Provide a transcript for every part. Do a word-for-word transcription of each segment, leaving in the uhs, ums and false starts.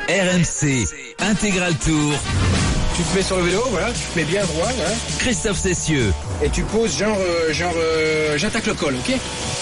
R M C Intégral Tour. Tu te mets sur le vélo, voilà, tu te mets bien droit, voilà. Christophe Cessieux. Et tu poses genre, euh, genre, euh, j'attaque le col, ok ?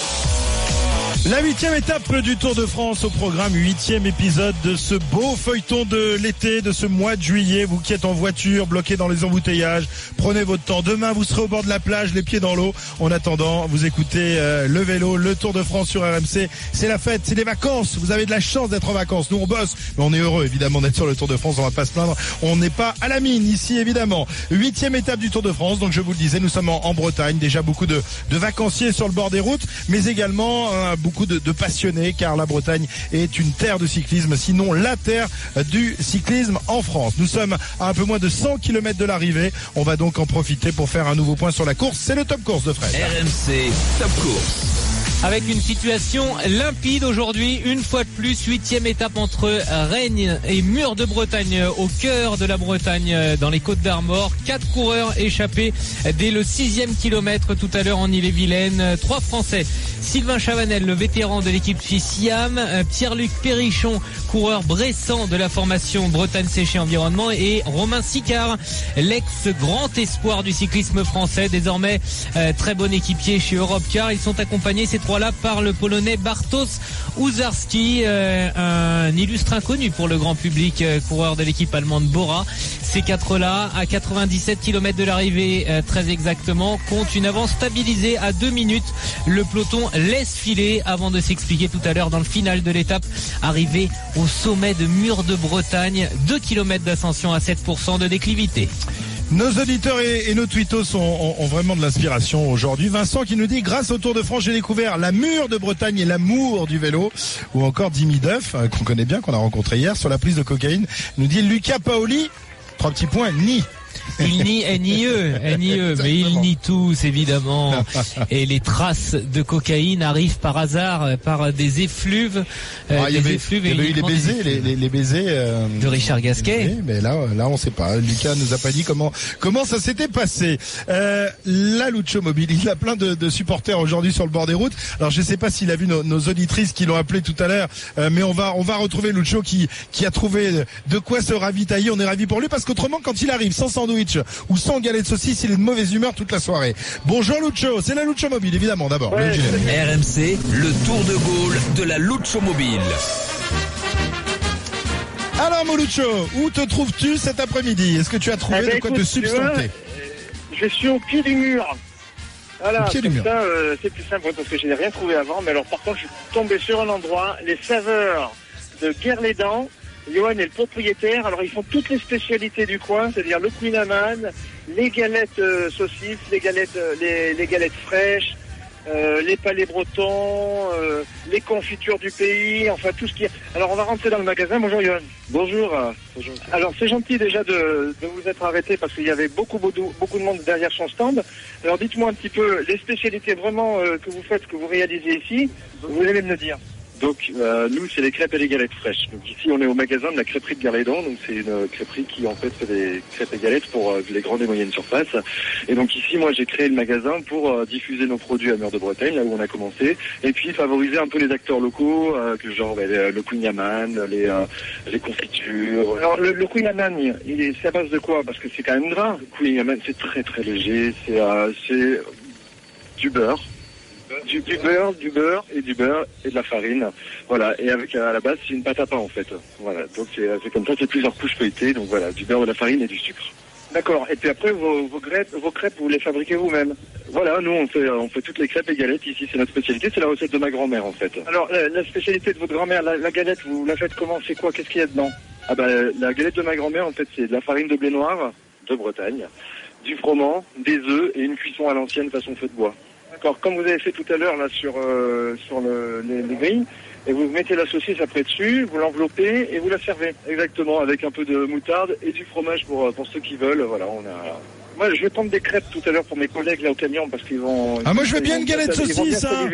La huitième étape du Tour de France au programme, huitième épisode de ce beau feuilleton de l'été, de ce mois de juillet. Vous qui êtes en voiture, bloqués dans les embouteillages, prenez votre temps. Demain, vous serez au bord de la plage, les pieds dans l'eau. En attendant, vous écoutez euh, le vélo, le Tour de France sur R M C. C'est la fête, c'est les vacances. Vous avez de la chance d'être en vacances. Nous, on bosse, mais on est heureux évidemment d'être sur le Tour de France. On va pas se plaindre. On n'est pas à la mine ici évidemment. Huitième étape du Tour de France. Donc je vous le disais, nous sommes en, en Bretagne. Déjà beaucoup de, de vacanciers sur le bord des routes, mais également euh, beaucoup Beaucoup de, de passionnés, car la Bretagne est une terre de cyclisme, sinon la terre du cyclisme en France. Nous sommes à un peu moins de cent kilomètres de l'arrivée. On va donc en profiter pour faire un nouveau point sur la course. C'est le Top Course de Fred. R M C Top Course. Avec une situation limpide aujourd'hui, une fois de plus, huitième étape entre Rennes et Mur de Bretagne, au cœur de la Bretagne, dans les Côtes d'Armor. Quatre coureurs échappés dès le sixième kilomètre tout à l'heure en Ille-et-Vilaine. Trois Français, Sylvain Chavanel, le vétéran de l'équipe Siam, Pierre-Luc Perrichon, coureur bressant de la formation Bretagne Séché Environnement, et Romain Sicard, l'ex-grand espoir du cyclisme français, désormais euh, très bon équipier chez Europcar. Ils sont accompagnés, ces trois là par le Polonais Bartosz Uzarski, euh, un illustre inconnu pour le grand public, euh, coureur de l'équipe allemande Bora. Ces quatre-là, à quatre-vingt-dix-sept kilomètres de l'arrivée, euh, très exactement, comptent une avance stabilisée à deux minutes. Le peloton laisse filer avant de s'expliquer tout à l'heure dans le final de l'étape, arrivé au sommet de Mur de Bretagne, deux kilomètres d'ascension à sept pour cent de déclivité. Nos auditeurs et, et nos tweetos ont, ont, ont vraiment de l'inspiration aujourd'hui. Vincent qui nous dit: grâce au Tour de France, j'ai découvert la Mur de Bretagne et l'amour du vélo. Ou encore Dimi Duff, euh, qu'on connaît bien, qu'on a rencontré hier sur la prise de cocaïne, nous dit Luca Paoli, trois petits points, ni. Il nie, elle nie eux, elle nie eux, mais ils nient tous évidemment. Et les traces de cocaïne arrivent par hasard, par des effluves. Euh, ah, il y avait, effluves il y avait eu les baisers, les, les, les baisers euh, de Richard Gasquet. Mais là, là, on sait pas. Lucas nous a pas dit comment comment ça s'était passé. Euh, la Lucho Mobile, il a plein de, de supporters aujourd'hui sur le bord des routes. Alors je sais pas s'il a vu nos, nos auditrices qui l'ont appelé tout à l'heure, euh, mais on va on va retrouver Lucho qui qui a trouvé de quoi se ravitailler. On est ravis pour lui parce qu'autrement, quand il arrive sans sandwich ou sans galette de saucisse, il est de mauvaise humeur toute la soirée. Bonjour Lucho, c'est la Lucho Mobile évidemment d'abord. Ouais, R M C, le tour de Gaulle de la Lucho Mobile. Alors mon Lucho, où te trouves-tu cet après-midi? Est-ce que tu as trouvé eh ben, de quoi écoute, te substanter? Je suis au pied du mur. Voilà, au pied du mur. Ça, euh, c'est plus simple parce que je n'ai rien trouvé avant, mais alors par contre je suis tombé sur un endroit, les saveurs de Guerre-les-Dents. Johan est le propriétaire, alors ils font toutes les spécialités du coin, c'est-à-dire le Queen Amman, les galettes euh, saucisses, les galettes, euh, les, les galettes fraîches, euh, les palais bretons, euh, les confitures du pays, enfin tout ce qui est... Alors on va rentrer dans le magasin. Bonjour Johan. Bonjour. Bonjour. Alors c'est gentil déjà de, de vous être arrêté parce qu'il y avait beaucoup, beaucoup, beaucoup de monde derrière son stand. Alors dites-moi un petit peu les spécialités vraiment euh, que vous faites, que vous réalisez ici, vous allez me le dire. Donc euh, nous c'est les crêpes et les galettes fraîches. Donc ici on est au magasin de la crêperie de Guerre-les-Dents. Donc c'est une crêperie qui en fait fait des crêpes et galettes pour euh, les grandes et moyennes surfaces. Et donc ici moi j'ai créé le magasin pour euh, diffuser nos produits à Mur de Bretagne, là où on a commencé, et puis favoriser un peu les acteurs locaux, euh, que genre bah, le Queen Amman, les euh, les confitures. Alors le, le Queen Amman, il est c'est à base de quoi? Parce que c'est quand même gras. Le Queen Amman c'est très très léger, c'est euh, c'est du beurre. Du, du beurre, du beurre et du beurre et de la farine, voilà. Et avec à la base c'est une pâte à pain en fait, voilà. Donc c'est, c'est comme ça, c'est plusieurs couches feuilletées, donc voilà, du beurre, de la farine et du sucre. D'accord. Et puis après vos, vos crêpes, vos crêpes vous les fabriquez vous-même? Voilà, nous on fait on fait toutes les crêpes et galettes ici, c'est notre spécialité, c'est la recette de ma grand-mère en fait. Alors la, la spécialité de votre grand-mère, la, la galette, vous la faites comment? C'est quoi? Qu'est-ce qu'il y a dedans? Ah bah la galette de ma grand-mère en fait c'est de la farine de blé noir de Bretagne, du froment, des œufs et une cuisson à l'ancienne façon feu de bois. D'accord, comme vous avez fait tout à l'heure là sur euh, sur le, les, les grilles, et vous mettez la saucisse après dessus, vous l'enveloppez et vous la servez. Exactement, avec un peu de moutarde et du fromage pour pour ceux qui veulent. Voilà, on a. Moi, je vais prendre des crêpes tout à l'heure pour mes collègues là au camion parce qu'ils vont. Ah moi je veux bien une galette saucisse. Hein.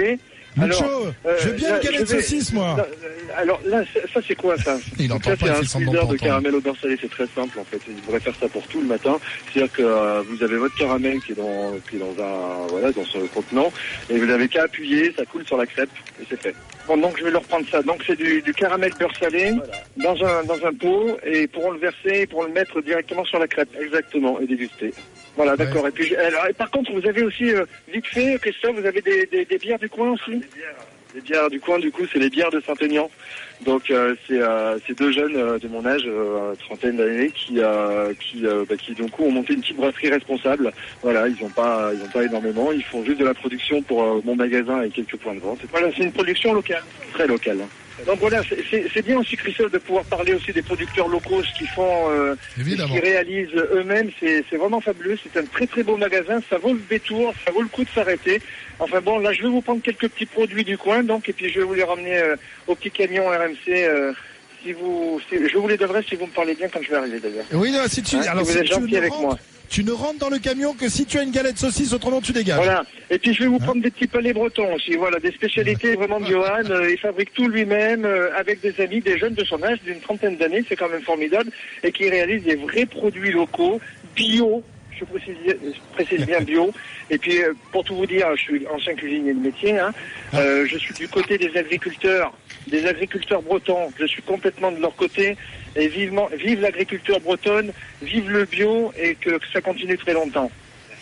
Lucho, euh, je veux bien là, une galette je vais- saucisse, moi. là, Alors là, c'est- ça c'est quoi ça? Il Donc entend ça, pas, c'est il un fait semblant squeezer de de pas caramel au beurre salé, c'est très simple en fait. Il devrait faire ça pour tout le matin. C'est-à-dire que euh, vous avez votre caramel qui est dans, qui est dans un, voilà, dans ce contenant, et vous n'avez qu'à appuyer, ça coule sur la crêpe et c'est fait. Bon, donc je vais leur prendre ça. Donc c'est du, du caramel beurre salé dans un dans un pot et pour le verser, pour le mettre directement sur la crêpe, exactement, et déguster. Voilà, d'accord. Et puis, alors, et par contre, vous avez aussi euh, vite fait, Christophe, vous avez des, des, des bières du coin aussi. Des bières. Les bières du coin, du coup, c'est les bières de Saint-Aignan. Donc, euh, c'est euh, c'est deux jeunes euh, de mon âge, euh, trentaine d'années, qui, euh, qui, euh, bah, qui, du coup, ont monté une petite brasserie responsable. Voilà, ils n'ont pas, ils ont pas énormément. Ils font juste de la production pour euh, mon magasin et quelques points de vente. Voilà, c'est une production locale, très locale. Donc voilà, c'est- c'est c'est bien aussi, Christophe, de pouvoir parler aussi des producteurs locaux, ce qu'ils font, euh, ce Évidemment. qu'ils réalisent eux-mêmes. C'est c'est vraiment fabuleux. C'est un très très beau magasin. Ça vaut le détour, ça vaut le coup de s'arrêter. Enfin bon, là, je vais vous prendre quelques petits produits du coin, donc, et puis je vais vous les ramener euh, au petit camion R M C. Euh, si vous, si- je vous les donnerai si vous me parlez bien quand je vais arriver d'ailleurs. Oui, non, si tu, Hein, alors si vous si êtes tu gentil ne avec rentres, moi. tu ne rentres dans le camion que si tu as une galette saucisse, autrement tu dégages. Voilà. Et puis je vais vous prendre des petits palais bretons aussi. Voilà, des spécialités vraiment de Johan. Euh, il fabrique tout lui-même euh, avec des amis, des jeunes de son âge, d'une trentaine d'années. C'est quand même formidable. Et qui réalise des vrais produits locaux, bio. Je précise, je précise bien bio. Et puis, euh, pour tout vous dire, je suis ancien cuisinier de métier. Hein. Euh, je suis du côté des agriculteurs, des agriculteurs bretons. Je suis complètement de leur côté. Et vivement, vive l'agriculture bretonne, vive le bio et que, que ça continue très longtemps.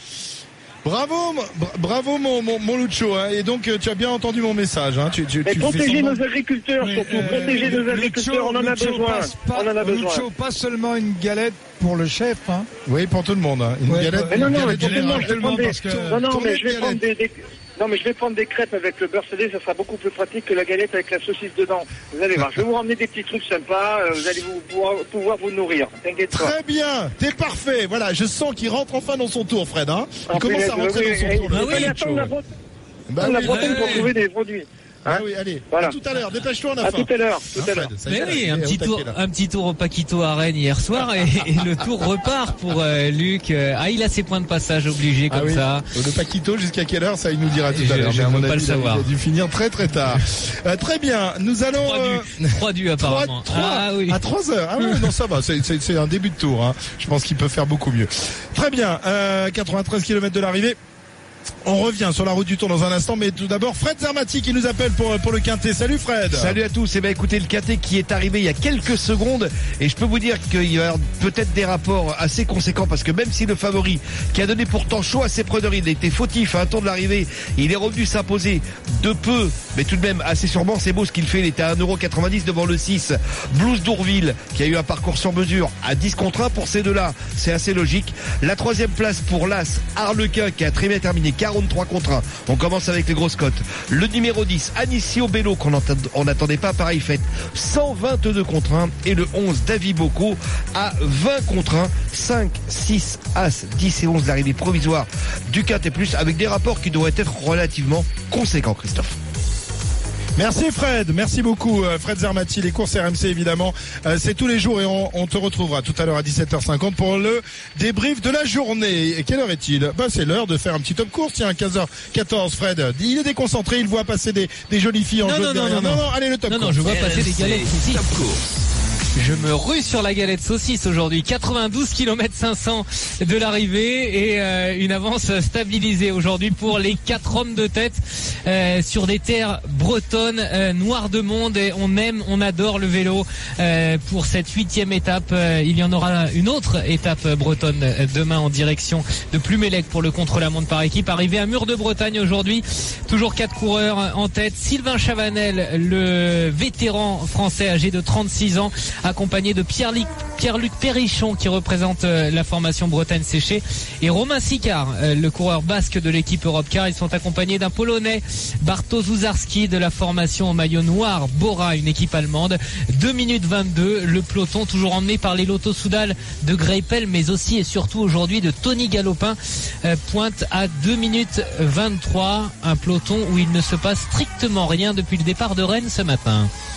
Bravo, bra- bravo mon, mon, mon Lucho, hein. Et donc euh, tu as bien entendu mon message, hein. Tu, tu, Mais tu fais protéger semblant- nos agriculteurs, Oui, surtout. euh, protéger nos Lucho, agriculteurs, on en a Lucho besoin. passe pas, On en a besoin. Lucho, pas seulement une galette pour le chef, hein. Oui, pour tout le monde, hein. Une Ouais, galette. ouais. Mais non, une non, mais galette complètement, générale. je vais prendre des... parce que Non, non, tournez mais je vais de prendre des... des- Non, mais je vais prendre des crêpes avec le beurre salé, ça sera beaucoup plus pratique que la galette avec la saucisse dedans. Vous allez voir, je vais vous ramener des petits trucs sympas, euh, vous allez vous, pouvoir, pouvoir vous nourrir, t'inquiète pas. Très bien, t'es parfait. Voilà, je sens qu'il rentre enfin dans son tour, Fred, hein. Il En commence punaise, à rentrer oui, dans son oui, tour. oui, le il fallait Lucho. attendre la Bretagne Bah la oui, Bretagne pour oui. trouver des produits. Ah Hein oui, allez. Voilà. À tout à l'heure, dépêche-toi, on a À faim. tout à l'heure, tout Hein, à l'heure. Fred, ça y Mais est, oui, il est un au petit taquet, tour, là. un petit tour au Paquito à Rennes hier soir et, et le tour repart pour euh, Luc. Euh, Ah, il a ses points de passage obligés Ah comme oui. ça. Le Paquito, jusqu'à quelle heure, ça il nous dira tout Je- à l'heure. je Mais à veux mon pas avis, le il a- savoir. Il a dû finir très très tard. Euh, très bien, nous allons... Trois euh, dus, trois dus apparemment. trois- Ah oui. À trois heures. Ah oui, non, ça va. C'est, c'est, c'est un début de tour. Hein. Je pense qu'il peut faire beaucoup mieux. Très bien. Euh, quatre-vingt-treize kilomètres de l'arrivée. On revient sur la route du Tour dans un instant, mais tout d'abord Fred Zermati qui nous appelle pour, pour le Quintet. Salut Fred. Salut à tous. Eh ben écoutez, le Quintet qui est arrivé il y a quelques secondes, et je peux vous dire qu'il y a peut-être des rapports assez conséquents, parce que même si le favori, qui a donné pourtant chaud à ses preneurs, il a été fautif à un tour de l'arrivée, il est revenu s'imposer de peu, mais tout de même assez sûrement. C'est beau ce qu'il fait. Il était à un euro quatre-vingt-dix devant le six Blues d'Ourville, qui a eu un parcours sur mesure à dix contre un pour ces deux-là. C'est assez logique. La troisième place pour l'As Harlequin, qui a très bien terminé quarante-trois contre un. On commence avec les grosses cotes. Le numéro dix, Anicio Bello, qu'on n'attendait pas pareil fait, cent vingt-deux contre un. Et le onze, David Bocco, à vingt contre un. cinq, six, As, dix et onze, l'arrivée provisoire du Quintet Plus, avec des rapports qui devraient être relativement conséquents, Christophe. Merci Fred, merci beaucoup euh, Fred Zermati, les courses R M C évidemment, euh, c'est tous les jours et on, on te retrouvera tout à l'heure à dix-sept heures cinquante pour le débrief de la journée. Et quelle heure est-il? Bah c'est l'heure de faire un petit top course, tiens, quinze heures quatorze Fred. Il est déconcentré, il voit passer des, des jolies filles en Non, jeu non, non, derrière. non, non. allez le top Non, non, course. je vois passer des galettes saucisses. Top course. Je me rue sur la galette saucisse aujourd'hui. quatre-vingt-douze kilomètres cinq cents de l'arrivée et euh, une avance stabilisée aujourd'hui pour les quatre hommes de tête euh, sur des terres bretonnes, euh, noires de monde. Et on aime, on adore le vélo euh, pour cette huitième étape. Euh, il y en aura une autre étape bretonne euh, demain en direction de Plumelec pour le contre-la-montre par équipe. Arrivé à Mur de Bretagne aujourd'hui. Toujours quatre coureurs en tête. Sylvain Chavanel, le vétéran français âgé de trente-six ans, accompagné de Pierre-Luc, Pierre-Luc Perrichon qui représente euh, la formation Bretagne Séchée, et Romain Sicard, euh, le coureur basque de l'équipe Europcar. Ils sont accompagnés d'un Polonais, Bartosz Uzarski, de la formation au maillot noir Bora, une équipe allemande. deux minutes vingt-deux, le peloton toujours emmené par les Lotto Soudal de Greipel, mais aussi et surtout aujourd'hui de Tony Galopin, euh, pointe à deux minutes vingt-trois, un peloton où il ne se passe strictement rien depuis le départ de Rennes ce matin.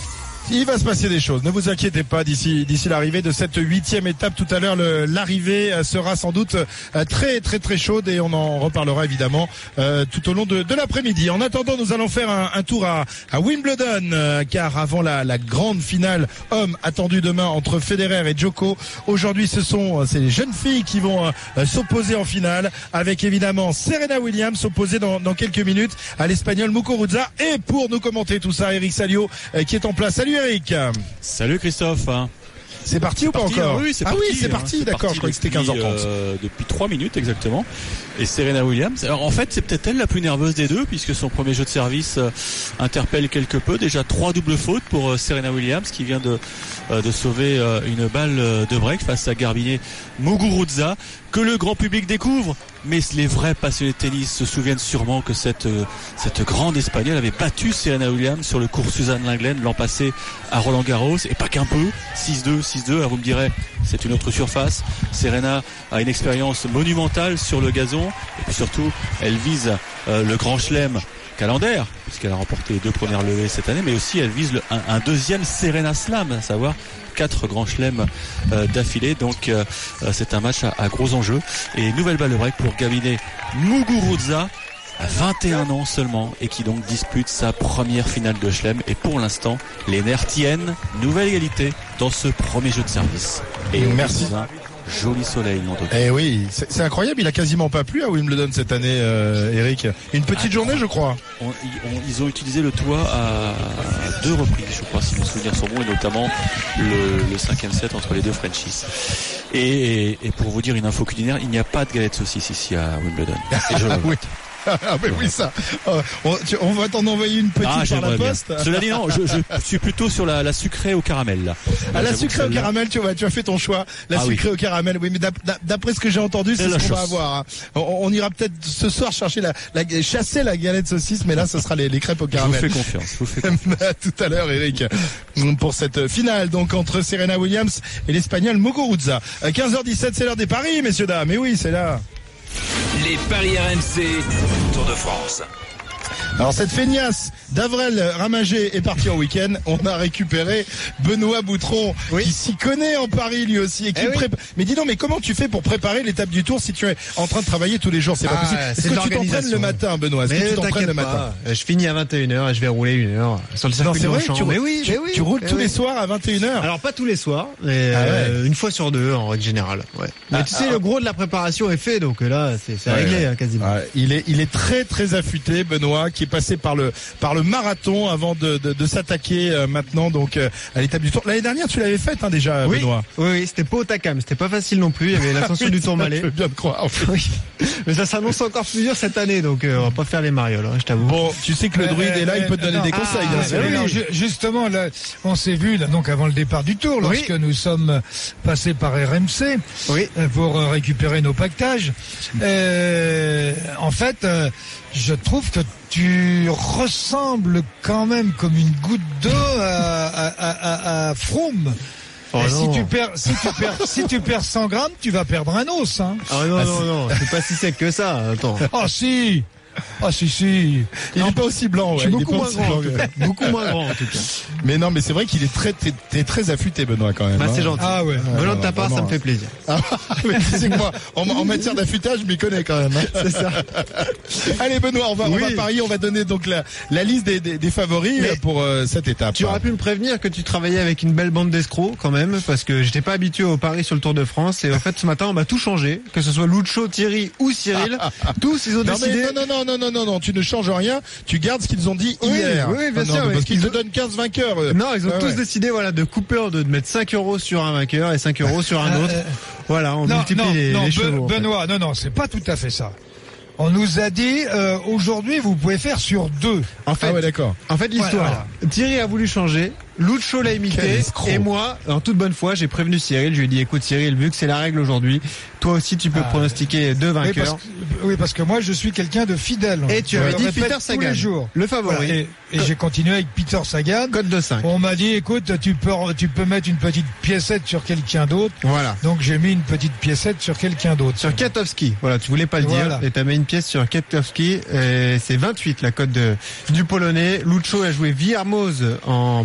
Il va se passer des choses, ne vous inquiétez pas d'ici d'ici l'arrivée de cette huitième étape. Tout à l'heure, le, l'arrivée sera sans doute très très très chaude et on en reparlera évidemment euh, tout au long de, de l'après-midi. En attendant, nous allons faire un, un tour à, à Wimbledon, euh, car avant la, la grande finale homme attendue demain entre Federer et Djoko, aujourd'hui ce sont ces jeunes filles qui vont euh, s'opposer en finale, avec évidemment Serena Williams s'opposer dans, dans quelques minutes à l'Espagnol Muguruza. Et pour nous commenter tout ça, Eric Salio euh, qui est en place. Salut Eric. Salut Christophe. C'est parti c'est ou pas parti, encore? Oui, c'est ah parti. oui, c'est parti, c'est d'accord, parti je croyais que c'était quinze heures trente. Euh, depuis trois minutes exactement. Et Serena Williams, alors en fait c'est peut-être elle la plus nerveuse des deux, puisque son premier jeu de service euh, interpelle quelque peu. Déjà trois doubles fautes pour euh, Serena Williams, qui vient de, euh, de sauver euh, une balle de break face à Garbiñe Muguruza, que le grand public découvre. Mais les vrais passionnés de tennis se souviennent sûrement que cette, euh, cette grande Espagnole avait battu Serena Williams sur le court Suzanne Lenglen l'an passé à Roland Garros, et pas qu'un peu. Six deux, six deux, alors vous me direz, c'est une autre surface. Serena a une expérience monumentale sur le gazon, et puis surtout elle vise euh, le grand chelem calendaire, puisqu'elle a remporté les deux premières levées cette année, mais aussi elle vise le, un, un deuxième Serena Slam, à savoir quatre grands chelems euh, d'affilée. Donc euh, c'est un match à, à gros enjeux. Et nouvelle balle de break pour Garbiñe Muguruza, à vingt et un ans seulement, et qui donc dispute sa première finale de chelem. Et pour l'instant, les nerfs tiennent. Nouvelle égalité dans ce premier jeu de service. Et merci. Un joli soleil, non? Eh oui, c'est, c'est incroyable, il a quasiment pas plu à Wimbledon cette année, euh, Eric. Une petite ah, journée, je crois. On, on, ils ont utilisé le toit à, à deux reprises, je crois, si mes souvenirs sont bons, et notamment le, le cinquième set entre les deux Frenchies. Et, et, et pour vous dire une info culinaire, il n'y a pas de galette saucisse ici à Wimbledon. Et je le oui. Ah mais oui ça. On, tu, on va t'en envoyer une petite ah, par la poste. Bien. Cela dit non, je, je suis plutôt sur la, la sucrée au caramel là. Ah la sucrée au caramel, tu vois, tu as fait ton choix. La ah, sucrée oui. au caramel, oui, mais d'après ce que j'ai entendu, c'est, c'est ce qu'on va avoir. Hein. On, on ira peut-être ce soir chercher la, la chasser la galette saucisse, mais là ce sera les, les crêpes au caramel. Je vous fais confiance. Je vous fais confiance. À tout à l'heure, Eric, pour cette finale donc entre Serena Williams et l'Espagnol Muguruza. quinze heures dix-sept, c'est l'heure des paris, messieurs dames. Mais oui, c'est là. Les paris R M C Tour de France. Alors cette feignasse d'Avrel Ramager est partie en week-end. On a récupéré Benoît Boutron, oui. qui s'y connaît en Paris lui aussi. Et qui eh prépa... oui. Mais dis donc, mais comment tu fais pour préparer l'étape du Tour si tu es en train de travailler tous les jours? C'est ah, pas possible. Est-ce que tu t'entraînes le matin, Benoît? Est-ce mais que tu t'entraînes le matin? Je finis à vingt et une heures et je vais rouler une heure sur le circuit de Longchamp. Tu, mais oui, tu, mais oui, tu roules mais tous oui. les soirs à vingt et une heures? Alors pas tous les soirs, mais ah ouais. euh, une fois sur deux en règle générale. Ouais. Mais ah, tu sais, ah, le gros de la préparation est fait, donc là c'est, c'est ouais, réglé hein, quasiment. Ah, il est, il est très très affûté, Benoît, qui est passé par le par le marathon avant de, de, de s'attaquer euh, maintenant donc euh, à l'étape du Tour. L'année dernière, tu l'avais faite hein, déjà, oui, Benoît. Oui, oui, c'était pas au Takam, c'était pas facile non plus. Il y avait l'ascension oui, du Tourmalet. Je peux bien te croire. Oui. Mais ça s'annonce encore plus dur cette année, donc euh, on va pas faire les marioles, hein, je t'avoue. Bon, tu sais que le druide euh, est là, euh, il peut te donner non, des conseils. Ah, hein, oui, non, ju- justement, là, on s'est vu là, donc avant le départ du Tour, lorsque oui. nous sommes passés par R M C oui. euh, pour euh, récupérer nos pactages. Euh, en fait, euh, je trouve que tu ressembles quand même comme une goutte d'eau à, à, à, à Froome. Oh si tu perds, si tu perds, si tu perds cent grammes, tu vas perdre un os, hein. Ah non, ah, non, non, c'est pas si sec que ça, attends. Ah si! Ah si si, il n'est pas aussi blanc. Ouais. Je suis beaucoup moins grand, blanc, beaucoup moins grand en tout cas. Mais non, mais c'est vrai qu'il est très, t'es, t'es très affûté, Benoît, quand même. Bah hein. c'est gentil. Ah ouais. Venant de ta part, ça me fait plaisir. Ah, mais tu sais que moi, en, en matière d'affûtage, je m'y connais quand même. Hein. C'est ça. Allez, Benoît, on va, oui. on va parier, on va donner donc la, la liste des, des, des favoris mais pour euh, cette étape. Tu aurais pu me prévenir que tu travaillais avec une belle bande d'escrocs quand même, parce que j'étais pas habitué au paris sur le Tour de France. Et en fait, ce matin, on m'a tout changé, que ce soit Lucho, Thierry ou Cyril. Tous, ils ont non, décidé. Mais non, non, non, non, non, non, tu ne changes rien, tu gardes ce qu'ils ont dit oui, hier. Oui, bien ah, sûr. Non, mais parce qu'ils te donnent quinze vainqueurs. Euh. Non, ils ont ah, tous ouais. décidé, voilà, de couper en deux, de mettre cinq euros sur un vainqueur et cinq euros sur un autre. Euh, voilà, on non, multiplie non, les, non, les Be- chevaux. Benoît, en fait. non, non, c'est pas tout à fait ça. On nous a dit, euh, aujourd'hui, vous pouvez faire sur deux. En fait, ah ouais, d'accord. En fait, l'histoire. Voilà. Thierry a voulu changer. Lucho l'a imité. Et moi, en toute bonne foi, j'ai prévenu Cyril. Je lui ai dit, écoute, Cyril, vu que c'est la règle aujourd'hui, toi aussi, tu peux ah, pronostiquer deux vainqueurs. Oui parce, que, oui, parce que moi, je suis quelqu'un de fidèle. Et tu avais dit Peter Sagan. Le favori. Voilà, et et j'ai continué avec Peter Sagan. Code de cinq. On m'a dit, écoute, tu peux, tu peux mettre une petite piécette sur quelqu'un d'autre. Voilà. Donc, j'ai mis une petite piécette sur quelqu'un d'autre. Sur Kwiatkowski. Voilà, tu voulais pas le voilà. dire. Et t'as mis une pièce sur Kwiatkowski. Et c'est vingt-huit, la cote de, du Polonais. Lucho a joué Villermoz en premier choix.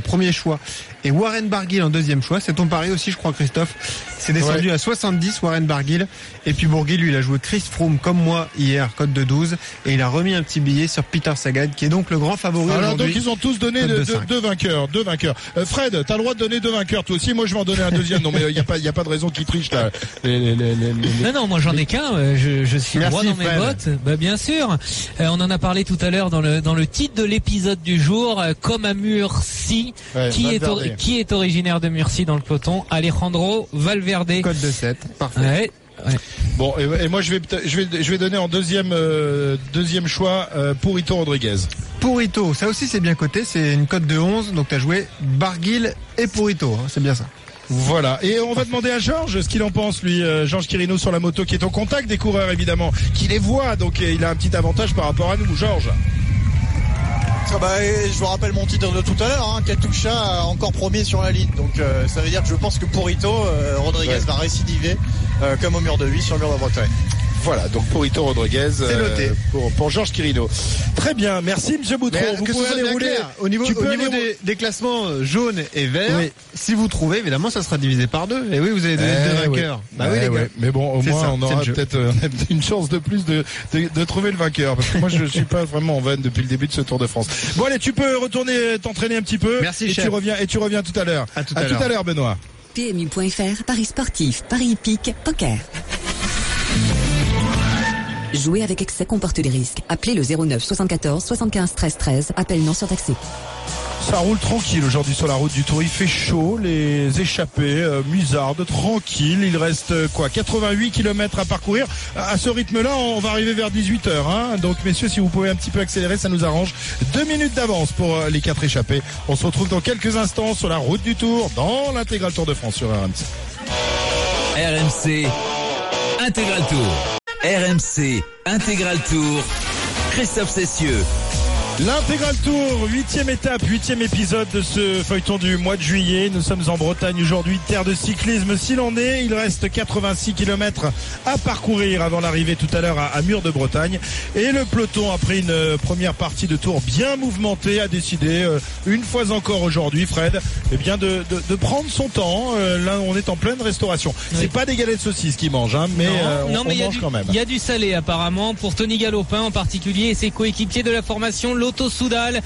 choix et Warren Barguil en deuxième choix. C'est ton pari aussi, je crois, Christophe. C'est descendu ouais. à soixante-dix, Warren Barguil. Et puis Bourguil, lui, il a joué Chris Froome comme moi hier, cote de douze. Et il a remis un petit billet sur Peter Sagan, qui est donc le grand favori Alors aujourd'hui. donc ils ont tous donné de, de, deux vainqueurs. Deux vainqueurs. Euh, Fred, t'as le droit de donner deux vainqueurs, toi aussi. Moi, je vais en donner un deuxième. Non, mais il euh, n'y a, pas, y a pas de raison qu'ils trichent là. Les, les, les, les, non, non, moi j'en ai qu'un. Je, je suis Merci, droit dans mes Fred. bottes. Bah, bien sûr. Euh, on en a parlé tout à l'heure dans le, dans le titre de l'épisode du jour. Euh, comme à Murcie. Ouais, qui, est or, qui est originaire de Murcie dans le peloton? Alejandro Valverde. Code de sept. Parfait. Ouais. Ouais. Bon, et, et moi je vais je vais je vais donner en deuxième euh, deuxième choix euh, Purito Rodriguez. Purito, ça aussi c'est bien coté, c'est une cote de onze, donc t'as joué Barguil et Purito, hein, c'est bien ça. Voilà, et on va demander à Georges ce qu'il en pense, lui, euh, Georges Quirino sur la moto, qui est au contact des coureurs évidemment, qui les voit, donc euh, il a un petit avantage par rapport à nous. Georges. Ah bah, je vous rappelle mon titre de tout à l'heure, hein, Katusha encore premier sur la ligne, donc euh, ça veut dire que je pense que Purito euh, Rodriguez ouais. va récidiver euh, comme au mur de Huy sur le mur de Bretagne. Voilà, donc Purito Rodriguez euh, pour, pour Georges Quirino. Très bien, merci Monsieur Boutron. Mais vous pouvez aller rouler. Au niveau, au niveau des, des classements jaunes et verts, oui. si vous trouvez, évidemment, ça sera divisé par deux. Et oui, vous avez donné eh deux vainqueurs. Oui. Bah eh oui, les gars. Oui. Mais bon, au moins, ça, on aura peut-être euh, une chance de plus de, de, de trouver le vainqueur. Parce que moi, je ne suis pas vraiment en veine depuis le début de ce Tour de France. Bon, allez, tu peux retourner t'entraîner un petit peu. Merci, et chef. tu reviens, et tu reviens tout à l'heure. À tout à, à, à, tout à l'heure, Benoît. P M U point F R, Paris sportif, Paris hippique, poker. Jouer avec excès comporte des risques. Appelez le zéro neuf soixante-quatorze soixante-quinze treize treize. Appel non surtaxé. Ça roule tranquille aujourd'hui sur la route du Tour. Il fait chaud, les échappées euh, musardes, tranquille. Il reste euh, quoi, quatre-vingt-huit kilomètres à parcourir. À ce rythme-là, on va arriver vers dix-huit heures. Hein. Donc messieurs, si vous pouvez un petit peu accélérer, ça nous arrange. Deux minutes d'avance pour euh, les quatre échappées. On se retrouve dans quelques instants sur la route du Tour, dans l'intégral Tour de France sur R M C. R M C Intégral Tour. R M C Intégral Tour. Christophe Cessieux. L'intégral Tour, huitième étape, huitième épisode de ce feuilleton du mois de juillet. Nous sommes en Bretagne aujourd'hui, terre de cyclisme s'il en est. Il reste quatre-vingt-six kilomètres à parcourir avant l'arrivée tout à l'heure à, à Mur de Bretagne. Et le peloton, après une première partie de tour bien mouvementée, a décidé, euh, une fois encore aujourd'hui, Fred, eh bien de, de, de prendre son temps. Euh, là, on est en pleine restauration. Oui. C'est pas des galets de saucisses qui mangent, hein, mais non, euh, on, non, mais on mange du, quand même. Il y a du salé apparemment pour Tony Galopin en particulier et ses coéquipiers de la formation Lotto Soudal,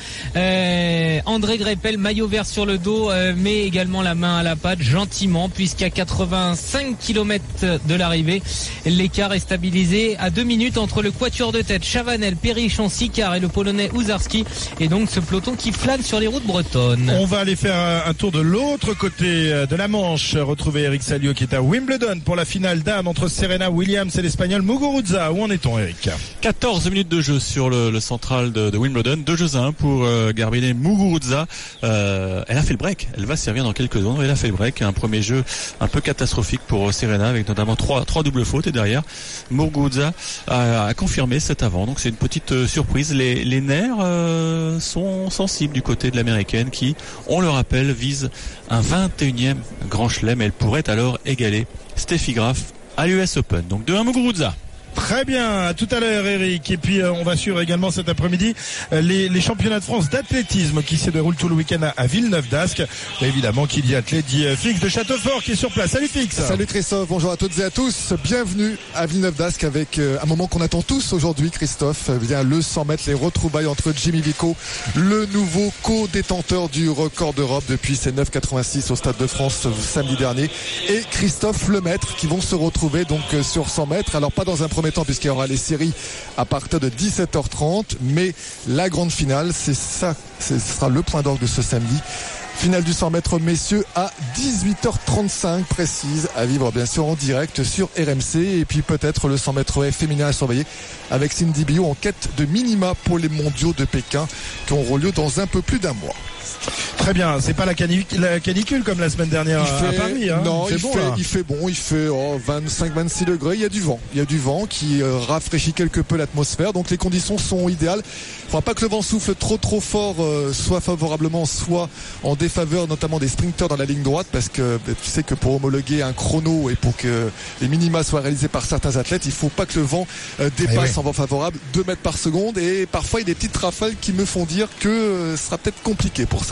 euh, André Greppel, maillot vert sur le dos, euh, mais également la main à la pâte gentiment, puisqu'à quatre-vingt-cinq kilomètres de l'arrivée, l'écart est stabilisé à deux minutes entre le quatuor de tête Chavanel, Périchon, Sicard et le Polonais Uzarski, et donc ce peloton qui flâne sur les routes bretonnes. On va aller faire un tour de l'autre côté de la Manche, retrouver Eric Salio qui est à Wimbledon pour la finale dame entre Serena Williams et l'Espagnol Muguruza. Où en est-on, Eric? quatorze minutes de jeu sur le, le central de, de Wimbledon, deux jeux à un pour euh, Garbine Muguruza. Euh, elle a fait le break, elle va servir dans quelques secondes. Elle a fait le break, un premier jeu un peu catastrophique pour Serena avec notamment trois trois doubles fautes, et derrière Muguruza a, a confirmé cet avant. Donc c'est une petite euh, surprise. Les, les nerfs euh, sont sensibles du côté de l'américaine qui, on le rappelle, vise un vingt et unième grand chelem. Elle pourrait alors égaler Steffi Graf à l'U S Open. Donc deux un Muguruza. Très bien, à tout à l'heure Eric. Et puis euh, on va suivre également cet après-midi euh, les, les championnats de France d'athlétisme qui se déroulent tout le week-end à, à Villeneuve-d'Ascq. Et évidemment, qui dit athlète dit euh, Fix de Châteaufort qui est sur place. Salut Fix. Salut Christophe, bonjour à toutes et à tous. Bienvenue à Villeneuve-d'Ascq avec euh, un moment qu'on attend tous aujourd'hui, Christophe. Eh bien le cent mètres, les retrouvailles entre Jimmy Vico, le nouveau co-détenteur du record d'Europe depuis ses neuf quatre-vingt-six au Stade de France samedi dernier, et Christophe Lemaître qui vont se retrouver donc euh, sur cent mètres. Alors pas dans un premier temps puisqu'il y aura les séries à partir de dix-sept heures trente, mais la grande finale, c'est ça, ce sera le point d'orgue de ce samedi. Finale du cent mètres messieurs à dix-huit heures trente-cinq précise, à vivre bien sûr en direct sur R M C, et puis peut-être le cent mètres féminin à surveiller avec Cindy Bio en quête de minima pour les mondiaux de Pékin qui auront lieu dans un peu plus d'un mois. Très bien, c'est pas la canicule, la canicule comme la semaine dernière fait, à Paris. Hein. Non, il, il, fait bon, fait, il fait bon, il fait oh, vingt-cinq à vingt-six degrés, il y a du vent. Il y a du vent qui euh, rafraîchit quelque peu l'atmosphère, donc les conditions sont idéales. Il ne faudra pas que le vent souffle trop trop fort, euh, soit favorablement, soit en défaveur, notamment des sprinteurs dans la ligne droite, parce que tu sais que pour homologuer un chrono et pour que les minima soient réalisés par certains athlètes, il ne faut pas que le vent euh, dépasse oui. en vent favorable deux mètres par seconde, et parfois il y a des petites rafales qui me font dire que euh, ce sera peut-être compliqué pour certains. On verra.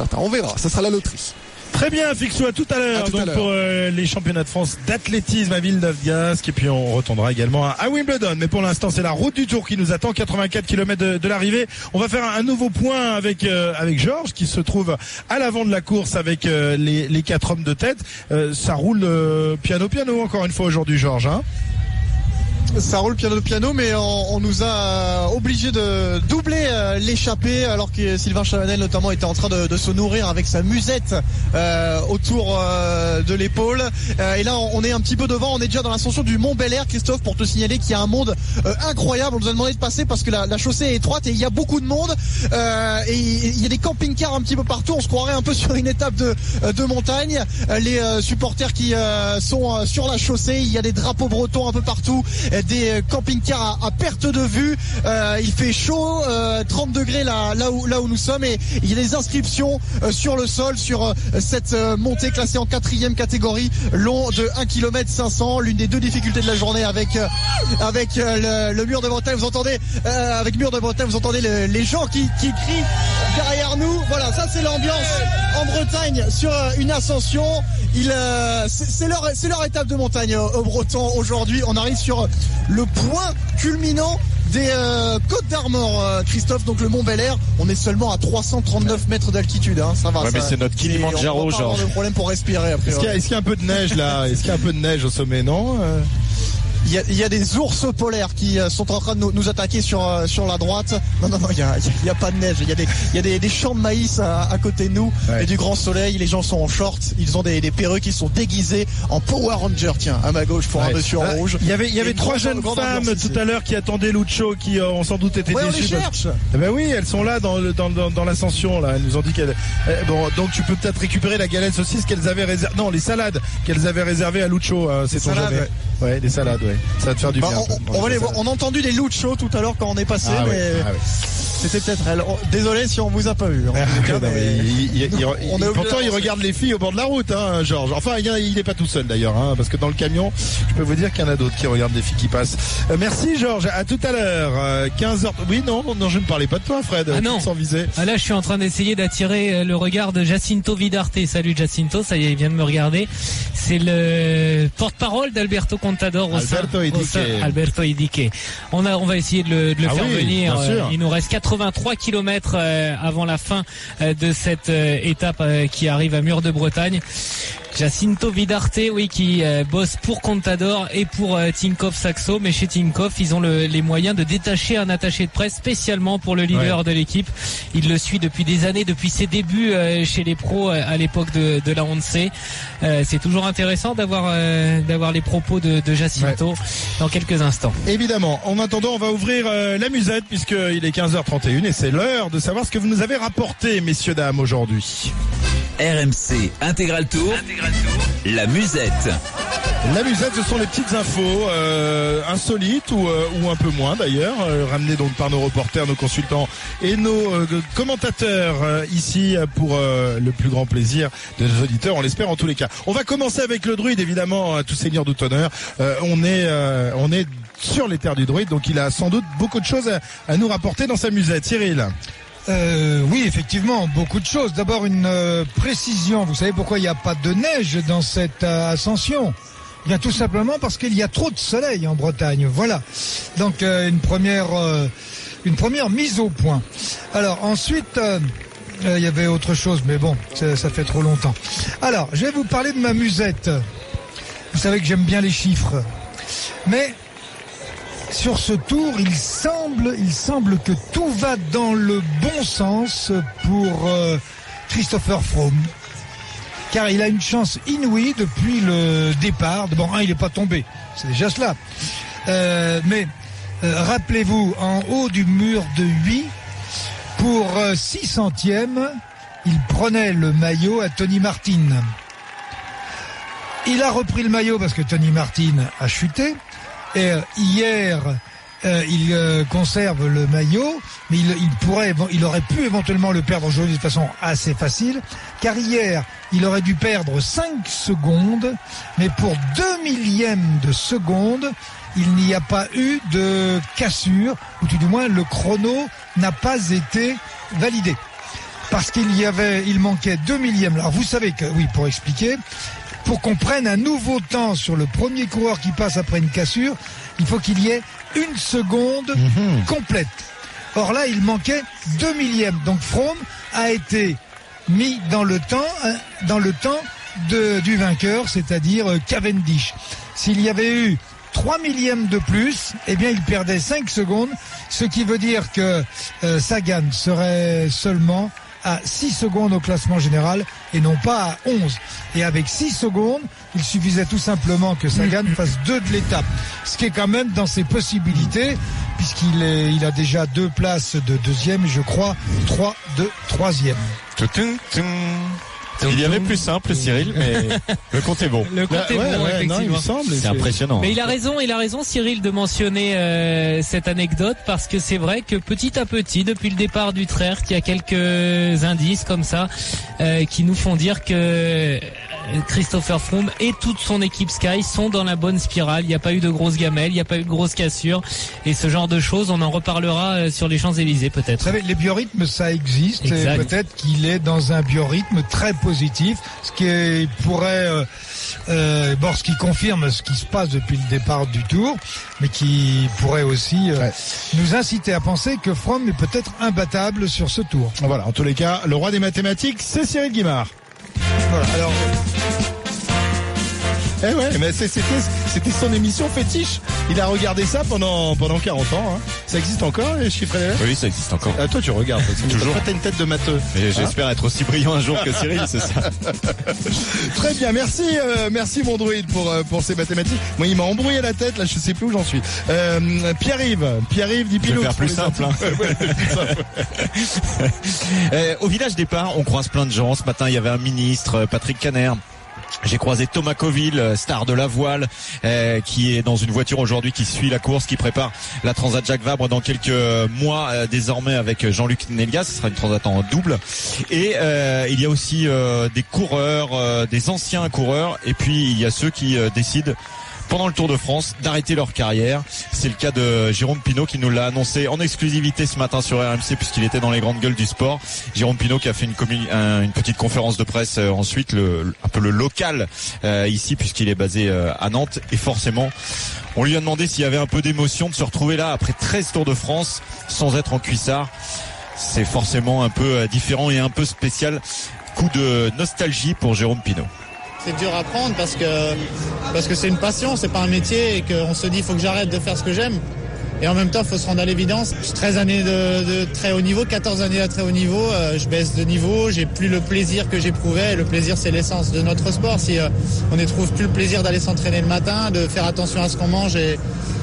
verra. Ça sera la loterie. Très bien, Fixou, à tout à l'heure. À tout donc à l'heure. pour euh, les championnats de France d'athlétisme à Villeneuve-d'Ascq, et puis on retournera également à, à Wimbledon. Mais pour l'instant, c'est la route du Tour qui nous attend, quatre-vingt-quatre kilomètres de, de l'arrivée. On va faire un, un nouveau point avec euh, avec Georges qui se trouve à l'avant de la course avec euh, les les quatre hommes de tête. Euh, ça roule euh, piano piano encore une fois aujourd'hui, Georges. Hein. Ça roule piano piano, mais on, on nous a obligé de doubler euh, l'échappée, alors que Sylvain Chavanel notamment était en train de, de se nourrir avec sa musette euh, autour euh, de l'épaule. Euh, et là, on est un petit peu devant. On est déjà dans l'ascension du Mont Bel Air, Christophe, pour te signaler qu'il y a un monde euh, incroyable. On nous a demandé de passer parce que la, la chaussée est étroite et il y a beaucoup de monde. Euh, et il y a des camping-cars un petit peu partout. On se croirait un peu sur une étape de, de montagne. Euh, les euh, supporters qui euh, sont euh, sur la chaussée, il y a des drapeaux bretons un peu partout. Des camping-cars à, à perte de vue. Euh, il fait chaud, euh, trente degrés là, là où là où nous sommes, et il y a des inscriptions euh, sur le sol sur euh, cette euh, montée classée en quatrième catégorie, long de un kilomètre cinq cents, l'une des deux difficultés de la journée avec euh, avec euh, le, le mur de Bretagne. Vous entendez euh, avec mur de Bretagne, vous entendez le, les gens qui, qui crient derrière nous. Voilà, ça c'est l'ambiance en Bretagne sur euh, une ascension. Il euh, c'est, c'est leur c'est leur étape de montagne euh, au Breton aujourd'hui. On arrive sur le point culminant des euh, Côtes d'Armor, euh, Christophe, donc le Mont Bel Air. On est seulement à trois cent trente-neuf mètres d'altitude, hein, ça va. Ouais, ça, mais c'est notre Kilimandjaro, on va pas avoir Georges. de problème pour respirer après. Est-ce qu'il y a, est-ce qu'il y a un peu de neige là? Est-ce qu'il y a un peu de neige au sommet, non? euh... Il y, a, il y a des ours polaires qui euh, sont en train de nous, nous attaquer sur euh, sur la droite. Non non non, il y a, il y a pas de neige. Il y a des il y a des, des champs de maïs à, à côté de nous, ouais. Et du grand soleil. Les gens sont en short. Ils ont des, des perruques qui sont déguisés en Power Ranger. Tiens, à ma gauche pour ouais. un monsieur en rouge. Il y avait il y avait et trois jeunes femmes tout à l'heure qui attendaient Lucho, qui euh, ont sans doute été ouais, déçues. On les cherche. Eh ben oui, elles sont là dans dans dans, dans l'ascension là. Elles nous ont dit qu'elles eh, bon, donc tu peux peut-être récupérer la galette saucisse qu'elles avaient réservée. Non, les salades qu'elles avaient réservées à Lucho. Euh, c'est ton jamais. Ouais. ouais, des salades. Ouais, ça va te faire du bah, bien. On, on, va les voir. On a entendu des Lucho tout à l'heure quand on est passé, ah, mais ouais. Ah, ouais. c'était peut-être elle. Désolé si on vous a pas vu. Ah, cas, non, mais il, il, il, on il, pourtant, il regarde les filles au bord de la route, hein, Georges. Enfin, il n'est pas tout seul d'ailleurs, hein, parce que dans le camion, je peux vous dire qu'il y en a d'autres qui regardent les filles qui passent. Euh, merci, Georges. À tout à l'heure. Euh, quinze heures. Oui, non, non, je ne parlais pas de toi, Fred. Ah non. Sans viser. Ah là, je suis en train d'essayer d'attirer le regard de Jacinto Vidarte. Salut, Jacinto. Ça y est, il vient de me regarder. C'est le porte-parole d'Alberto Contador au sein, Alberto Idique. Au sein, Alberto Idique. On a, on va essayer de le, de le ah faire oui, venir. Euh, il nous reste quatre-vingt-trois kilomètres euh, avant la fin euh, de cette euh, étape euh, qui arrive à Mur de Bretagne. Jacinto Vidarte, oui, qui euh, bosse pour Contador et pour euh, Tinkoff Saxo, mais chez Tinkoff, ils ont le, les moyens de détacher un attaché de presse spécialement pour le leader ouais. de l'équipe. Il le suit depuis des années, depuis ses débuts euh, chez les pros euh, à l'époque de, de la Once. Euh, c'est toujours intéressant d'avoir euh, d'avoir les propos de, de Jacinto ouais. dans quelques instants. Évidemment. En attendant, on va ouvrir euh, la musette puisqu'il est quinze heures trente et une et c'est l'heure de savoir ce que vous nous avez rapporté, messieurs, dames, aujourd'hui. R M C Intégral Tour, Intégral Tour, la musette. La musette, ce sont les petites infos euh, insolites ou, euh, ou un peu moins d'ailleurs, euh, ramenées donc par nos reporters, nos consultants et nos euh, commentateurs euh, ici pour euh, le plus grand plaisir de nos auditeurs, on l'espère en tous les cas. On va commencer avec le druide, évidemment, à tout seigneur tout honneur. Euh, on est euh, on est sur les terres du druide, donc il a sans doute beaucoup de choses à, à nous rapporter dans sa musette. Cyril. Euh, oui, effectivement, beaucoup de choses. D'abord, une euh, précision. Vous savez pourquoi il n'y a pas de neige dans cette euh, ascension? Eh bien, tout simplement parce qu'il y a trop de soleil en Bretagne. Voilà. Donc, euh, une première, euh, une première mise au point. Alors, ensuite, euh, euh, il y avait autre chose, mais bon, ça, ça fait trop longtemps. Alors, je vais vous parler de ma musette. Vous savez que j'aime bien les chiffres, mais sur ce tour, il semble, il semble que tout va dans le bon sens pour euh, Christopher Froome, car il a une chance inouïe depuis le départ. Bon, un, il n'est pas tombé, c'est déjà cela. Euh, mais euh, rappelez-vous, en haut du mur de huit, pour euh, six centièmes, il prenait le maillot à Tony Martin. Il a repris le maillot parce que Tony Martin a chuté. Et euh, hier, euh, il euh, conserve le maillot, mais il, il pourrait, il aurait pu éventuellement le perdre aujourd'hui de façon assez facile, car hier, il aurait dû perdre cinq secondes, mais pour deux millièmes de seconde, il n'y a pas eu de cassure, ou tout du moins le chrono n'a pas été validé. parce qu'il y avait, il manquait deux millièmes. Alors vous savez que, oui, pour expliquer, pour qu'on prenne un nouveau temps sur le premier coureur qui passe après une cassure, il faut qu'il y ait une seconde mmh. complète. Or là, il manquait deux millièmes. Donc Froome a été mis dans le temps, dans le temps de, du vainqueur, c'est-à-dire Cavendish. S'il y avait eu trois millièmes de plus, eh bien il perdait cinq secondes, ce qui veut dire que euh, Sagan serait seulement à six secondes au classement général et non pas à onze. Et avec six secondes, il suffisait tout simplement que Sagan fasse deux de l'étape. Ce qui est quand même dans ses possibilités, puisqu'il est, il a déjà deux places de deuxième et je crois trois de troisième. Il y avait plus simple, Cyril, mais le compte est bon. Le compte est ouais, bon, ouais, effectivement. non, il me semble. C'est impressionnant. Mais il a raison, il a raison, Cyril, de mentionner euh, cette anecdote, parce que c'est vrai que petit à petit, depuis le départ du Trert, il y a quelques indices comme ça euh, qui nous font dire que Christopher Froome et toute son équipe Sky sont dans la bonne spirale. Il n'y a pas eu de grosses gamelles, il n'y a pas eu de grosses cassures, et ce genre de choses, on en reparlera sur les Champs-Élysées peut-être. Vous savez, les biorhythmes, ça existe, exact. Et peut-être qu'il est dans un biorhythme très positif, ce qui pourrait, euh, euh, bon, ce qui confirme ce qui se passe depuis le départ du Tour, mais qui pourrait aussi euh, ouais. nous inciter à penser que Froome est peut-être imbattable sur ce Tour. Voilà, en tous les cas, le roi des mathématiques, c'est Cyril Guimard. Voilà, alors... Eh ouais, mais c'était, c'était son émission fétiche. Il a regardé ça pendant, pendant quarante ans, hein. Ça existe encore, les chiffres et les lettres ? Oui, ça existe encore. Ah, toi, tu regardes. Toujours. Toi, t'as une tête de matheux. Mais j'espère hein être aussi brillant un jour que Cyril, c'est ça. Très bien, merci, euh, merci mon druide pour, euh, pour ces mathématiques. Moi, il m'a embrouillé la tête, là, je sais plus où j'en suis. Euh, Pierre-Yves, Pierre-Yves, dis Pilou. Je vais faire plus simple, hein. Ouais, plus simple. euh, au village départ, on croise plein de gens. Ce matin, il y avait un ministre, Patrick Caner. J'ai croisé Thomas Coville, star de la voile, euh, qui est dans une voiture aujourd'hui, qui suit la course, qui prépare la Transat Jacques Vabre dans quelques mois, euh, désormais avec Jean-Luc Nélias. Ce sera une Transat en double. Et euh, il y a aussi euh, des coureurs, euh, des anciens coureurs, et puis il y a ceux qui euh, décident pendant le Tour de France d'arrêter leur carrière. C'est le cas de Jérôme Pinault qui nous l'a annoncé en exclusivité ce matin sur R M C, puisqu'il était dans les grandes gueules du sport. Jérôme Pinault qui a fait une, communi- un, une petite conférence de presse euh, ensuite, le, un peu le local euh, ici, puisqu'il est basé euh, à Nantes. Et forcément, on lui a demandé s'il y avait un peu d'émotion de se retrouver là après treize Tours de France sans être en cuissard. C'est forcément un peu euh, différent et un peu spécial. Coup de nostalgie pour Jérôme Pinault. C'est dur à prendre parce que parce que c'est une passion, c'est pas un métier, et qu'on se dit il faut que j'arrête de faire ce que j'aime. Et en même temps, il faut se rendre à l'évidence. treize années de, de très haut niveau, quatorze années à très haut niveau, euh, je baisse de niveau, j'ai plus le plaisir que j'éprouvais. Le plaisir, c'est l'essence de notre sport. Si euh, on n'éprouve plus le plaisir d'aller s'entraîner le matin, de faire attention à ce qu'on mange et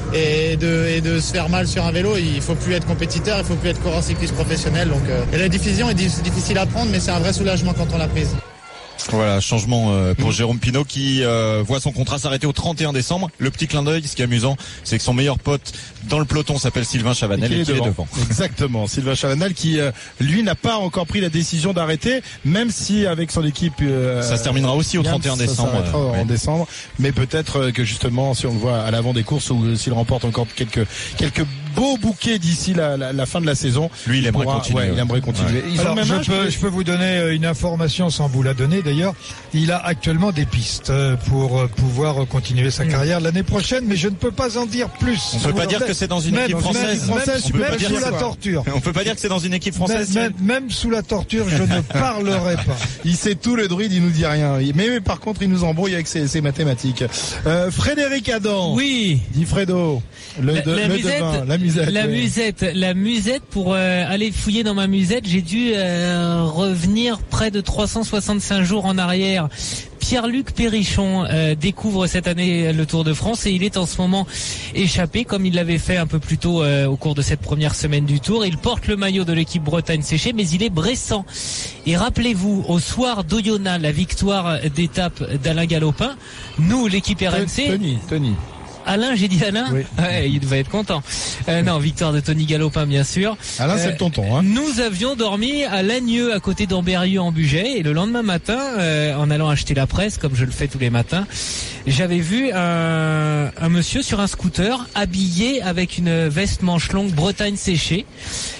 et de, et de se faire mal sur un vélo, il faut plus être compétiteur, il faut plus être coureur cycliste professionnel. Donc, euh, et la diffusion est difficile à prendre, mais c'est un vrai soulagement quand on l'a prise. Voilà, changement euh, pour mmh. Jérôme Pinault qui euh, voit son contrat s'arrêter au trente et un décembre. Le petit clin d'œil, ce qui est amusant, c'est que son meilleur pote dans le peloton s'appelle Sylvain Chavanel et, et qu'il est, est devant. Exactement, Sylvain Chavanel qui, euh, lui, n'a pas encore pris la décision d'arrêter, même si avec son équipe... Euh, ça se terminera aussi au trente et un décembre. Ça s'arrêtera euh, en ouais. décembre, mais peut-être que justement, si on le voit à l'avant des courses ou s'il remporte encore quelques quelques beaux bouquets d'ici la, la, la fin de la saison, lui, il, il aimerait pourra, continuer. Ouais, ouais. Il aimerait continuer. Ouais. Alors, je, âge, peux, je peux vous donner une information sans vous la donner d'ailleurs. Il a actuellement des pistes pour pouvoir continuer sa carrière l'année prochaine, mais je ne peux pas en dire plus. On peut pas dire que c'est dans une équipe française. Même, française, même, même sous la torture. On peut pas dire que c'est dans une équipe française. Même, même, même sous la torture, je ne parlerai pas. Il sait tout, le druide, il nous dit rien. Mais, mais par contre, il nous embrouille avec ses, ses mathématiques. Euh, Frédéric Adam. Oui. Dit Fredo. Le, la, de, la, le musette, devin, la musette. La ouais. musette. La musette. Pour euh, aller fouiller dans ma musette, j'ai dû euh, revenir près de trois cent soixante-cinq jours en arrière. Pierre-Luc Périchon euh, découvre cette année le Tour de France et il est en ce moment échappé comme il l'avait fait un peu plus tôt euh, au cours de cette première semaine du Tour. Il porte le maillot de l'équipe Bretagne Séché, mais il est bressant. Et rappelez-vous, au soir d'Oyonnax, la victoire d'étape d'Alain Galopin, nous, l'équipe R M C... Tony, Tony. Alain, j'ai dit Alain oui. Ouais, il devait être content. Euh, non, victoire de Tony Galopin, bien sûr. Alain, euh, c'est le tonton. Hein. Nous avions dormi à Lagneux, à côté d'Ambérieu en Bugey. Et le lendemain matin, euh, en allant acheter la presse, comme je le fais tous les matins, j'avais vu un, un monsieur sur un scooter, habillé avec une veste manche longue Bretagne séchée.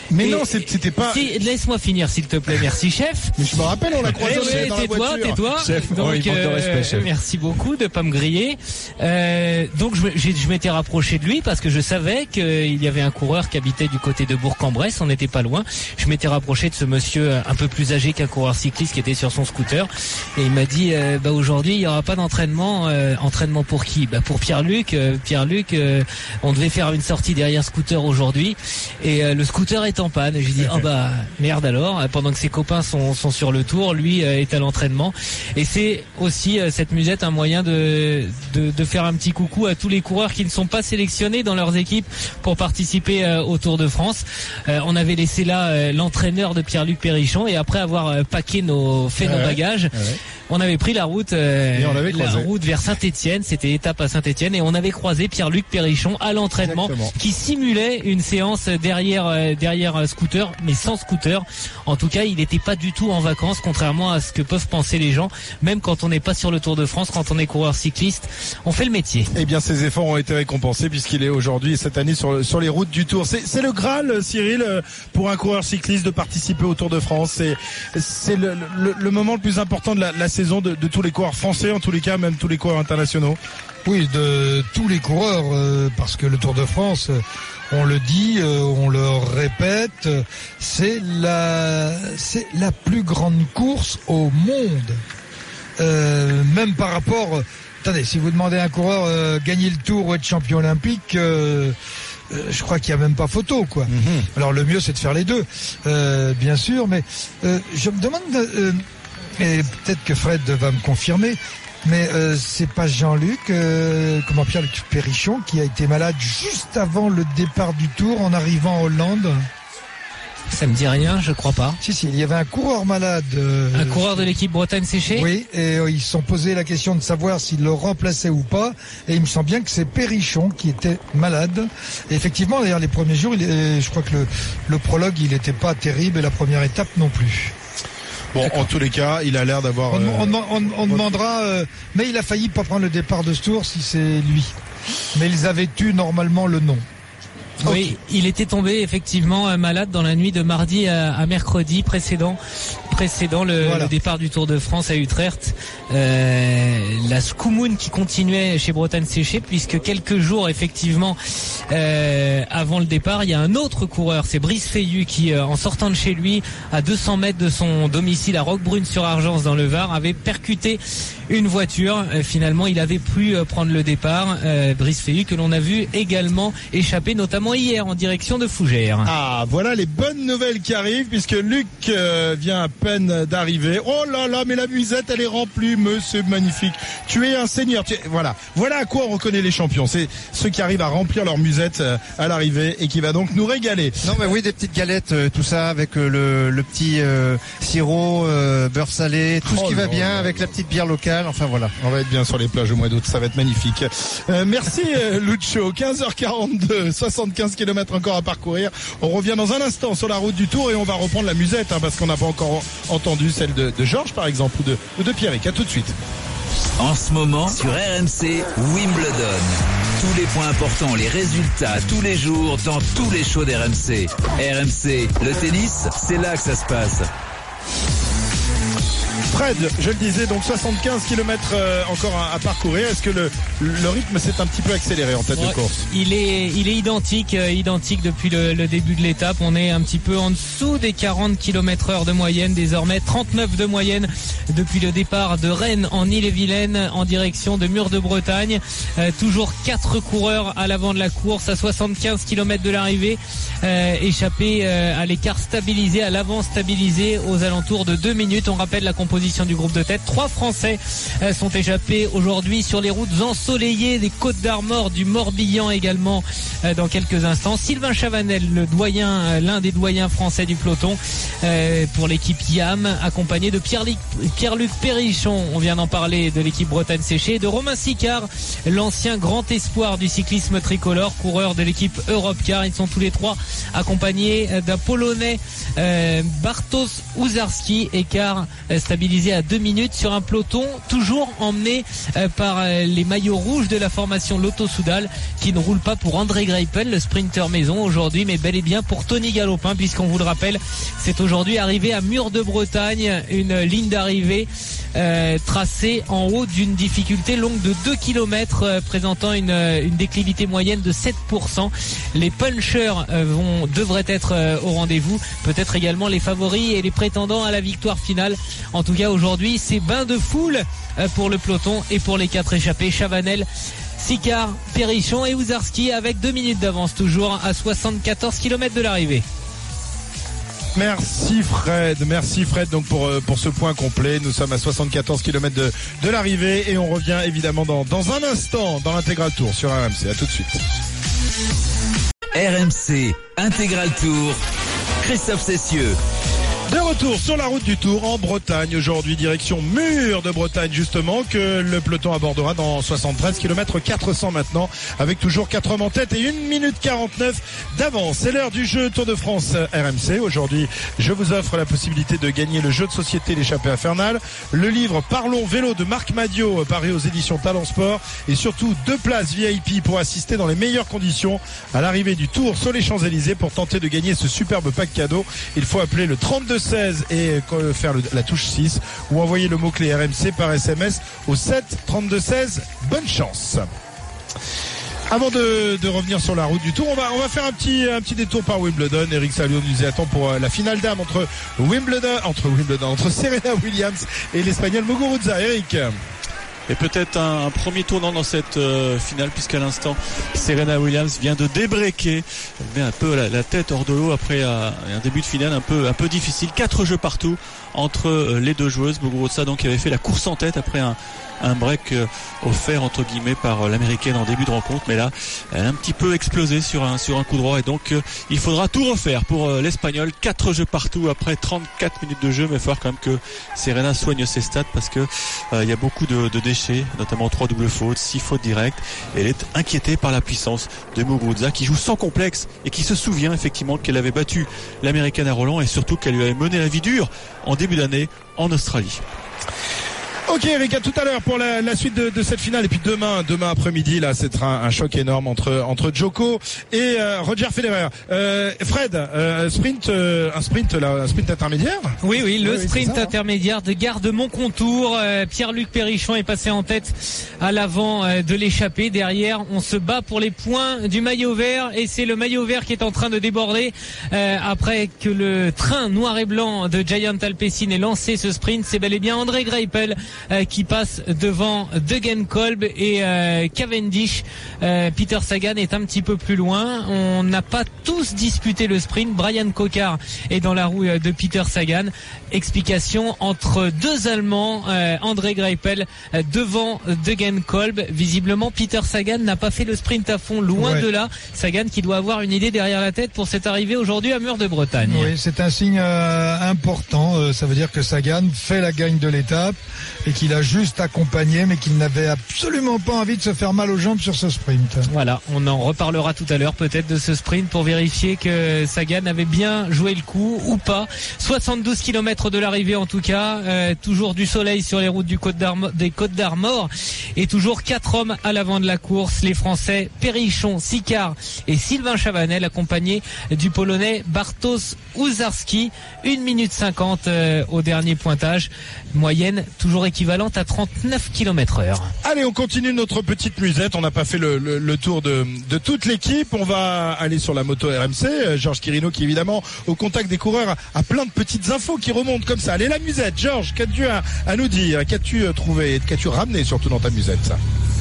Mais Et- non, c'est- c'était pas. Si, laisse-moi finir, s'il te plaît. Merci, chef. Mais je me rappelle, on l'a croisé Eh on était ouais, dans la tais-toi, voiture. tais-toi. Chef, Donc, oh, il manque de respect, chef. merci beaucoup de pas me griller. Euh, donc, je, me- j'ai- je m'étais rapproché de lui parce que je savais qu'il y avait un coureur qui habitait du côté de Bourg-en-Bresse. On n'était pas loin. Je m'étais rapproché de ce monsieur un peu plus âgé qu'un coureur cycliste qui était sur son scooter. Et il m'a dit, euh, bah, aujourd'hui, il y aura pas d'entraînement. Euh, entraînement pour qui? Bah, pour Pierre-Luc. Euh, Pierre-Luc, euh, on devait faire une sortie derrière scooter aujourd'hui. Et euh, le scooter est en panne. Et j'ai dit, oh bah, merde alors. Pendant que ses copains sont, sont sur le tour, lui euh, est à l'entraînement. Et c'est aussi euh, cette musette un moyen de, de de faire un petit coucou à tous les coureurs qui ne sont pas sélectionnés dans leurs équipes pour participer euh, au Tour de France. Euh, on avait laissé là euh, l'entraîneur de Pierre-Luc Périchon et après avoir euh, paqué nos fait nos Ouais. bagages, Ouais. on avait pris la route euh, Et on l'avait la croisé. route vers Saint-Étienne. C'était étape à Saint-Étienne et on avait croisé Pierre-Luc Périchon à l'entraînement Exactement. qui simulait une séance derrière euh, derrière un scooter, mais sans scooter. En tout cas, il n'était pas du tout en vacances, contrairement à ce que peuvent penser les gens. Même quand on n'est pas sur le Tour de France, quand on est coureur cycliste, on fait le métier. Eh bien, ses efforts ont été récompensés puisqu'il est aujourd'hui et cette année sur, sur les routes du Tour. C'est, c'est le Graal, Cyril, euh, pour un coureur cycliste de participer au Tour de France. C'est, c'est le, le, le moment le plus important de la, la saison de, de tous les coureurs français, en tous les cas, même tous les coureurs internationaux. Oui, de tous les coureurs, euh, parce que le Tour de France, euh, on le dit, euh, on le répète, euh, c'est la, c'est la plus grande course au monde. Euh, même par rapport, euh, attendez, si vous demandez à un coureur euh, gagner le Tour ou être champion olympique, euh, euh, je crois qu'il n'y a même pas photo, quoi. Mm-hmm. Alors le mieux, c'est de faire les deux, euh, bien sûr, mais euh, je me demande, euh, et peut-être que Fred va me confirmer. Mais euh, c'est pas Jean-Luc, euh, comment Pierre-Luc Périchon, qui a été malade juste avant le départ du Tour en arrivant en Hollande. Ça me dit rien, je crois pas. Si, si, il y avait un coureur malade. Euh, Un coureur de l'équipe Bretagne Séché? Oui, et euh, ils se sont posé la question de savoir s'il le remplaçait ou pas. Et il me semble bien que c'est Périchon qui était malade. Et effectivement, d'ailleurs, les premiers jours, il est, je crois que le, le prologue, il n'était pas terrible et la première étape non plus. Bon, en tous les cas, il a l'air d'avoir... On, euh, on, on, on demandera, euh, mais il a failli pas prendre le départ de ce tour si c'est lui. Mais ils avaient eu normalement le nom. Oui, il était tombé effectivement euh, malade dans la nuit de mardi à, à mercredi précédent, précédent le, Voilà. le départ du Tour de France à Utrecht. Euh, la Scoumoun qui continuait chez Bretagne Séché, puisque quelques jours effectivement euh, avant le départ, il y a un autre coureur, c'est Brice Feillu, qui euh, en sortant de chez lui à deux cents mètres de son domicile à Roquebrune-sur-Argence dans le Var, avait percuté une voiture. Euh, finalement, il avait pu euh, prendre le départ. Euh, Brice Feillu que l'on a vu également échapper, notamment hier en direction de Fougères. Ah, voilà les bonnes nouvelles qui arrivent puisque Luc euh, vient à peine d'arriver. Oh là là, mais la musette elle est remplie, mais c'est magnifique. Tu es un seigneur. Tu es- Voilà, voilà à quoi on reconnaît les champions. C'est ceux qui arrivent à remplir leur musette euh, à l'arrivée et qui va donc nous régaler. Non mais oui, des petites galettes, euh, tout ça avec euh, le, le petit euh, sirop, euh, beurre salé, tout Oh ce qui va là bien là avec la petite bière locale. Enfin voilà. On va être bien sur les plages au mois d'août, ça va être magnifique. Euh, merci euh, Lucho, quinze heures quarante-deux, soixante-quinze kilomètres encore à parcourir. On revient dans un instant sur la route du Tour et on va reprendre la musette hein, parce qu'on n'a pas encore entendu celle de, de Georges par exemple ou de, ou de Pierrick. À tout de suite. En ce moment, sur R M C, Wimbledon. Tous les points importants, les résultats, tous les jours, dans tous les shows d'R M C. R M C, le tennis, c'est là que ça se passe. Fred, je le disais, donc soixante-quinze kilomètres euh, encore à, à parcourir. Est-ce que le, le rythme s'est un petit peu accéléré en tête Ouais, de course? Il est, il est identique, euh, identique depuis le, le début de l'étape. On est un petit peu en dessous des quarante kilomètres heure de moyenne, désormais trente-neuf de moyenne depuis le départ de Rennes en Ille-et-Vilaine en direction de Mur de Bretagne. Euh, toujours quatre coureurs à l'avant de la course, à soixante-quinze kilomètres de l'arrivée, euh, échappés euh, à l'écart stabilisé, à l'avant stabilisé aux alentours de deux minutes. On rappelle la composition du groupe de tête. Trois Français euh, sont échappés aujourd'hui sur les routes ensoleillées des Côtes d'Armor, du Morbihan également euh, dans quelques instants. Sylvain Chavanel, le doyen, euh, l'un des doyens français du peloton euh, pour l'équipe YAM, accompagné de Pierre-Luc, Pierre-Luc Périchon, on vient d'en parler, de l'équipe Bretagne Séché, de Romain Sicard, l'ancien grand espoir du cyclisme tricolore, coureur de l'équipe Europcar. Ils sont tous les trois accompagnés d'un Polonais, euh, Bartosz Uzarski, écart euh, stabilisé stabilisé à deux minutes sur un peloton toujours emmené euh, par euh, les maillots rouges de la formation Lotto Soudal, qui ne roule pas pour André Greipel, le sprinter maison aujourd'hui, mais bel et bien pour Tony Galopin, puisqu'on vous le rappelle, c'est aujourd'hui arrivé à Mur de Bretagne, une ligne d'arrivée euh, tracée en haut d'une difficulté longue de deux kilomètres, euh, présentant une, une déclivité moyenne de sept pour cent. Les punchers euh, vont devraient être euh, au rendez-vous, peut-être également les favoris et les prétendants à la victoire finale. En tout cas aujourd'hui, c'est bain de foule euh, pour le peloton et pour les quatre échappés, Chavanel, Sicard, Perrichon et Ouzarski, avec deux minutes d'avance toujours à soixante-quatorze kilomètres de l'arrivée. Merci Fred, merci Fred donc pour, pour ce point complet. Nous sommes à soixante-quatorze kilomètres de, de l'arrivée et on revient évidemment dans, dans un instant dans l'Intégral Tour sur R M C. À tout de suite. R M C Intégral Tour, Christophe Cessieux. De retour sur la route du Tour en Bretagne, aujourd'hui direction Mur de Bretagne justement, que le peloton abordera dans soixante-treize kilomètres quatre cents maintenant, avec toujours quatre hommes en tête et une minute quarante-neuf d'avance. C'est l'heure du jeu Tour de France R M C. Aujourd'hui, je vous offre la possibilité de gagner le jeu de société L'échappée infernale, le livre Parlons vélo de Marc Madiot, paru aux éditions Talent Sport, et surtout deux places V I P pour assister dans les meilleures conditions à l'arrivée du Tour sur les Champs-Élysées. Pour tenter de gagner ce superbe pack cadeau, il faut appeler le trente-deux seize et faire le, la touche six ou envoyer le mot-clé R M C par S M S au sept trente-deux seize. Bonne chance. Avant de, de revenir sur la route du Tour, on va, on va faire un petit, un petit détour par Wimbledon. Eric Salio nous y attend pour la finale d'âme entre Wimbledon, entre Wimbledon, entre Serena Williams et l'Espagnol Muguruza. Eric. Et peut-être un, un premier tournant dans cette euh, finale, puisqu'à l'instant Serena Williams vient de débreaker, elle met un peu la, la tête hors de l'eau après euh, un début de finale un peu un peu difficile. Quatre jeux partout entre euh, les deux joueuses. Muguruza donc avait fait la course en tête après un un break euh, offert entre guillemets par euh, l'américaine en début de rencontre, mais là elle a un petit peu explosé sur un sur un coup droit et donc euh, il faudra tout refaire pour euh, l'espagnol. Quatre jeux partout après trente-quatre minutes de jeu, mais il faut quand même que Serena soigne ses stats parce que euh, il y a beaucoup de, de déchets, notamment trois doubles fautes, six fautes directes, et elle est inquiétée par la puissance de Muguruza qui joue sans complexe et qui se souvient effectivement qu'elle avait battu l'américaine à Roland et surtout qu'elle lui avait mené la vie dure en début d'année en Australie. Ok Eric, à tout à l'heure pour la, la suite de, de cette finale, et puis demain, demain après-midi là, c'est un, un choc énorme entre entre Djoko et euh, Roger Federer. Euh, Fred, euh, sprint, euh, un sprint là, un sprint intermédiaire. Oui oui, le oui, sprint ça, intermédiaire de Garde-Montcontour. Euh, Pierre-Luc Perrichon est passé en tête à l'avant euh, de l'échappée. Derrière, on se bat pour les points du maillot vert et c'est le maillot vert qui est en train de déborder euh, après que le train noir et blanc de Giant Alpecin ait lancé ce sprint. C'est bel et bien André Greipel Euh, qui passe devant Degenkolb et euh, Cavendish. Euh, Peter Sagan est un petit peu plus loin. On n'a pas tous disputé le sprint. Brian Cocard est dans la roue de Peter Sagan. Explication entre deux Allemands, euh, André Greipel euh, devant Degenkolb. Visiblement, Peter Sagan n'a pas fait le sprint à fond, loin ouais. de là. Sagan qui doit avoir une idée derrière la tête pour cette arrivée aujourd'hui à Mur de Bretagne. Oui, c'est un signe euh, important. Euh, ça veut dire que Sagan fait la gagne de l'étape et qu'il a juste accompagné, mais qu'il n'avait absolument pas envie de se faire mal aux jambes sur ce sprint. Voilà, on en reparlera tout à l'heure peut-être de ce sprint pour vérifier que Sagan avait bien joué le coup ou pas. soixante-douze kilomètres de l'arrivée en tout cas, euh, toujours du soleil sur les routes du Côte d'Armor, des Côtes d'Armor, et toujours quatre hommes à l'avant de la course, les Français Perrichon, Sicard et Sylvain Chavanel, accompagnés du Polonais Bartosz Ouzarski. une minute cinquante euh, au dernier pointage, moyenne toujours équivalente à trente-neuf kilomètres heure. Allez, on continue notre petite musette. On n'a pas fait le, le, le tour de, de toute l'équipe. On va aller sur la moto R M C. Euh, Georges Quirino qui évidemment au contact des coureurs a, a plein de petites infos qui remontent comme ça. Allez, la musette. Georges, qu'as-tu à, à nous dire? Qu'as-tu trouvé? Qu'as-tu ramené surtout dans ta musette ça?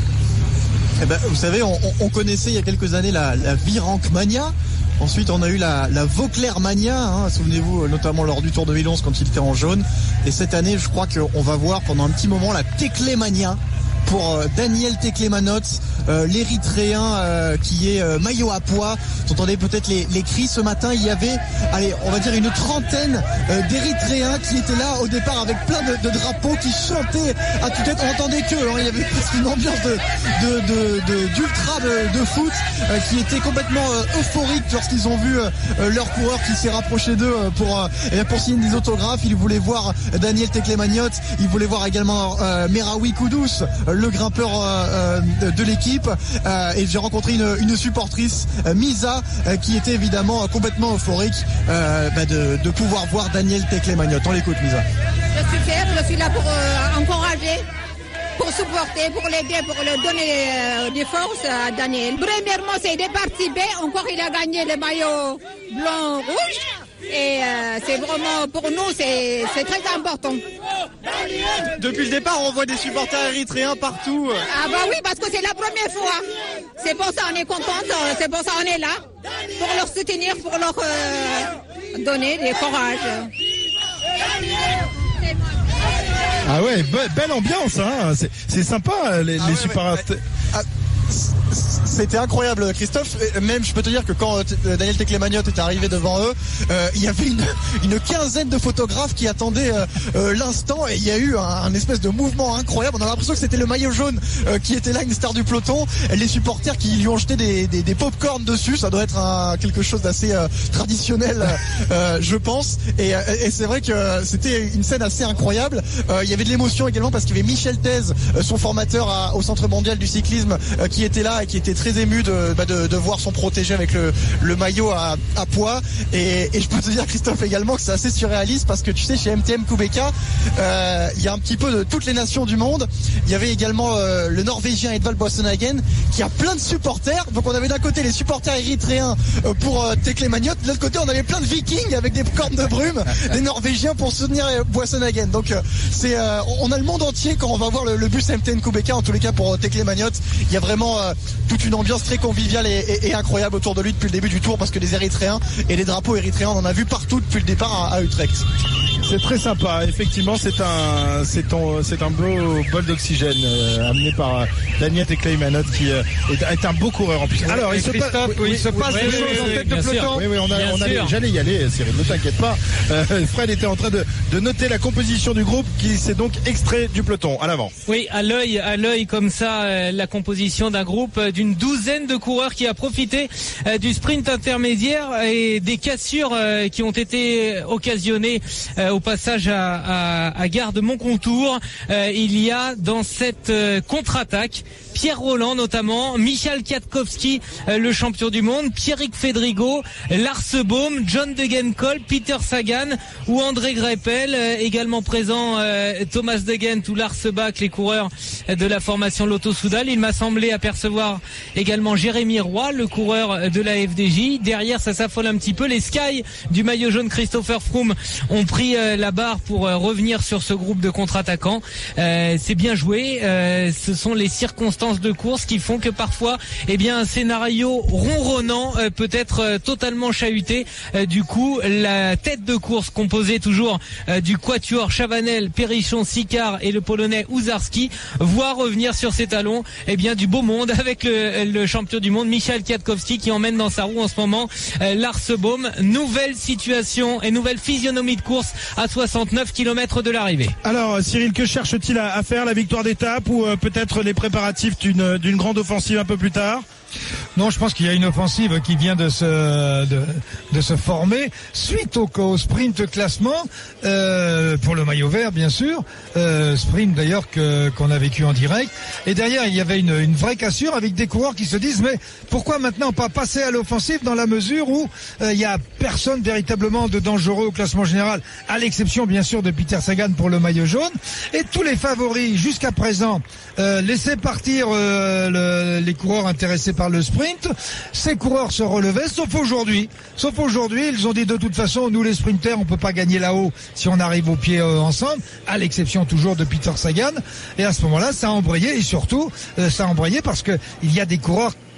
Eh ben, vous savez, on, on connaissait il y a quelques années la, la Virenque Mania. Ensuite, on a eu la, la Vauclair Mania, hein, souvenez-vous, notamment lors du Tour deux mille onze quand il était en jaune. Et cette année, je crois qu'on va voir pendant un petit moment la Teclé Mania. pour euh, Daniel Teklemanot, euh, l'Érythréen euh, qui est euh, maillot à pois. Vous entendez peut-être les, les cris ce matin. Il y avait, allez, on va dire une trentaine euh, d'Érythréens qui étaient là au départ avec plein de, de drapeaux qui chantaient à toute tête. On entendait que, hein, il y avait presque une ambiance de, de, de, de d'ultra de, de foot euh, qui était complètement euh, euphorique lorsqu'ils ont vu euh, leur coureur qui s'est rapproché d'eux euh, pour euh, pour signer des autographes. Ils voulaient voir Daniel Teklemanot, ils voulaient voir également euh, Meraoui Kudus, le grimpeur euh, de l'équipe. Euh, et j'ai rencontré une, une supportrice, euh, Misa, euh, qui était évidemment complètement euphorique euh, bah de, de pouvoir voir Daniel Teklemanot. On l'écoute, Misa. Je suis fière, je suis là pour euh, encourager, pour supporter, pour l'aider, pour lui donner euh, des forces à Daniel. Premièrement, c'est de participer. Encore, il a gagné le maillot blanc-rouge. Et euh, c'est vraiment, pour nous, c'est, c'est très important. Depuis le départ, on voit des supporters érythréens partout. Ah bah oui, parce que c'est la première fois. C'est pour ça qu'on est contente, c'est pour ça qu'on est là. Pour leur soutenir, pour leur euh, donner des courage. Ah ouais, be- belle ambiance, hein. C'est, c'est sympa, les, ah les ouais, supporters. Ouais, ouais. Ah, c'était incroyable, Christophe. Même, je peux te dire que quand Daniel Teklemanot est arrivé devant eux, euh, il y avait une, une quinzaine de photographes qui attendaient euh, euh, l'instant, et il y a eu un, un espèce de mouvement incroyable. On a l'impression que c'était le maillot jaune euh, qui était là, une star du peloton. Les supporters qui lui ont jeté des, des, des pop-corn dessus, ça doit être un, quelque chose d'assez euh, traditionnel, euh, je pense. Et, et c'est vrai que c'était une scène assez incroyable. Euh, il y avait de l'émotion également parce qu'il y avait Michel Thèse, son formateur à, au Centre mondial du cyclisme, euh, qui était là et qui était très ému de, bah de, de voir son protégé avec le, le maillot à, à pois. Et, et je peux te dire, Christophe, également que c'est assez surréaliste parce que tu sais, chez M T M Kubeka, euh, il y a un petit peu de toutes les nations du monde. Il y avait également euh, le Norvégien Edvald Boasson-Hagen qui a plein de supporters. Donc on avait d'un côté les supporters érythréens euh, pour euh, Teklemanot, de l'autre côté on avait plein de Vikings avec des cornes de brume, des Norvégiens pour soutenir euh, Boasson-Hagen. Donc euh, c'est, euh, on a le monde entier quand on va voir le, le bus M T M Kubeka. En tous les cas pour euh, Teklemanot, il y a vraiment euh, toute une ambiance très conviviale et, et, et incroyable autour de lui depuis le début du tour parce que les Érythréens et les drapeaux érythréens, on en a vu partout depuis le départ à, à Utrecht. C'est très sympa, effectivement, c'est un, c'est un, c'est un beau bol d'oxygène euh, amené par euh, Daniel Teklemanot qui euh, est, est un beau coureur en plus. Oui, alors, il se, pa- oui, oui, il se passe oui, des oui, choses oui, en oui, tête de bien peloton. sûr. Oui, oui, on, a, on allait, j'allais y aller, Cyril, ne t'inquiète pas. Euh, Fred était en train de, de noter la composition du groupe qui s'est donc extrait du peloton. À l'avant. Oui, à l'œil, à l'œil comme ça, euh, la composition d'un groupe euh, d'une douzaine de coureurs qui a profité euh, du sprint intermédiaire et des cassures euh, qui ont été occasionnées euh, au passage à, à, à Gare de Montcontour. Euh, il y a dans cette euh, contre-attaque Pierre Roland notamment, Michal Kwiatkowski, euh, le champion du monde, Pierrick Fedrigo, Lars Boom, John Degenkolb, Peter Sagan ou André Greipel, euh, également présent euh, Thomas De Gendt ou Lars Bach, les coureurs de la formation Lotto Soudal. Il m'a semblé apercevoir également Jérémy Roy, le coureur de la F D J. Derrière, ça s'affole un petit peu. Les Sky du maillot jaune Christopher Froome ont pris euh, la barre pour euh, revenir sur ce groupe de contre-attaquants. Euh, c'est bien joué. Euh, ce sont les circonstances de course qui font que parfois, eh bien, un scénario ronronnant euh, peut être euh, totalement chahuté. Euh, du coup, la tête de course composée toujours euh, du quatuor Chavanel, Perrichon, Sicard et le Polonais Uzarski voit revenir sur ses talons, eh bien, du beau monde avec le, le champion du monde Michal Kwiatkowski qui emmène dans sa roue en ce moment euh, Lars Boom. Nouvelle situation et nouvelle physionomie de course à soixante-neuf kilomètres de l'arrivée. Alors, Cyril, que cherche-t-il à, à faire, la victoire d'étape ou euh, peut-être les préparatifs d'une, d'une grande offensive un peu plus tard? Non, je pense qu'il y a une offensive qui vient de se de, de se former suite au, au sprint classement euh, pour le maillot vert, bien sûr, euh, sprint d'ailleurs que qu'on a vécu en direct. Et derrière, il y avait une, une vraie cassure avec des coureurs qui se disent mais pourquoi maintenant pas passer à l'offensive dans la mesure où euh, il y a personne véritablement de dangereux au classement général, à l'exception bien sûr de Peter Sagan pour le maillot jaune, et tous les favoris jusqu'à présent euh, laissaient partir euh, le, les coureurs intéressés par le sprint. Ces coureurs se relevaient, sauf aujourd'hui. Sauf aujourd'hui, ils ont dit de toute façon, nous les sprinters, on peut pas gagner là-haut si on arrive au pied euh, ensemble, à l'exception toujours de Peter Sagan. Et à ce moment-là, ça a embrayé, et surtout, euh, ça a embrayé parce que il y a des coureurs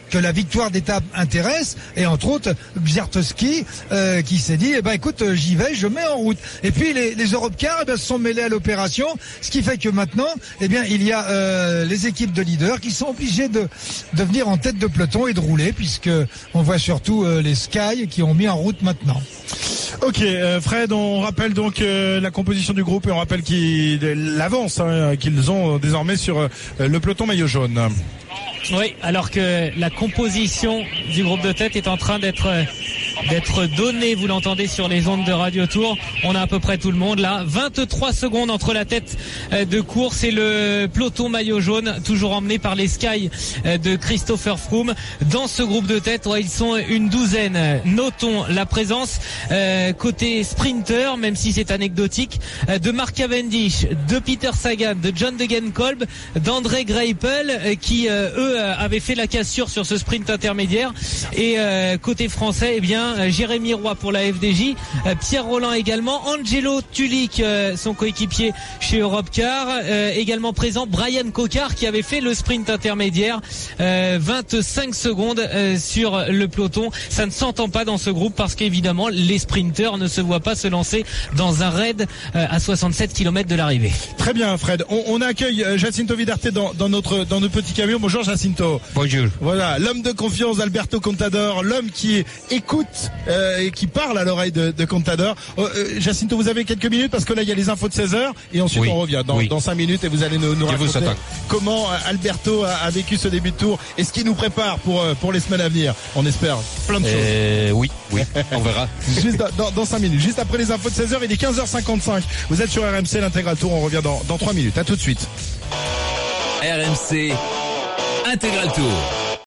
que la victoire d'étape intéresse, et entre autres Gziartowski euh, qui s'est dit, eh ben écoute, j'y vais, je mets en route. Et puis les, les Europcars eh ben, se sont mêlés à l'opération, ce qui fait que maintenant, eh bien il y a euh, les équipes de leaders qui sont obligées de, de venir en tête de peloton et de rouler, puisque on voit surtout euh, les Sky qui ont mis en route maintenant. Ok, euh, Fred, on rappelle donc euh, la composition du groupe et on rappelle qu'ils l'avance hein, qu'ils ont désormais sur euh, le peloton maillot jaune. Oui, alors que la composition du groupe de tête est en train d'être d'être donnée, vous l'entendez sur les ondes de Radio Tour. On a à peu près tout le monde là. vingt-trois secondes entre la tête de course et le peloton maillot jaune, toujours emmené par les Sky de Christopher Froome. Dans ce groupe de tête, ouais, ils sont une douzaine. Notons la présence euh, côté sprinter, même si c'est anecdotique, de Mark Cavendish, de Peter Sagan, de John Degenkolb, d'André Greipel, euh, qui euh, eux avaient fait la cassure sur ce sprint intermédiaire. Et euh, côté français, eh bien Jérémy Roy pour la F D J, euh, Pierre Rolland également, Angelo Tulik, euh, son coéquipier chez Europcar, euh, également présent Brian Cocard qui avait fait le sprint intermédiaire, euh, vingt-cinq secondes euh, sur le peloton. Ça ne s'entend pas dans ce groupe parce qu'évidemment les sprinteurs ne se voient pas se lancer dans un raid euh, à soixante-sept kilomètres de l'arrivée. Très bien Fred, on, on accueille Jacinto Vidarte dans, dans notre dans notre petit camion. Bonjour Jacinto. Bonjour. Voilà, l'homme de confiance d'Alberto Contador, l'homme qui écoute euh, et qui parle à l'oreille de, de Contador. Euh, euh, Jacinto, vous avez quelques minutes parce que là il y a les infos de seize heures et ensuite oui. on revient dans, oui. dans cinq minutes et vous allez nous, nous raconter comment Alberto a, a vécu ce début de tour et ce qui nous prépare pour pour les semaines à venir. On espère plein de euh, choses. Oui, oui, on verra. Juste dans, dans, dans cinq minutes, juste après les infos de seize heures, il est quinze heures cinquante-cinq. Vous êtes sur R M C, l'Intégral Tour, on revient dans, dans trois minutes. À tout de suite. R M C Intégral Tour.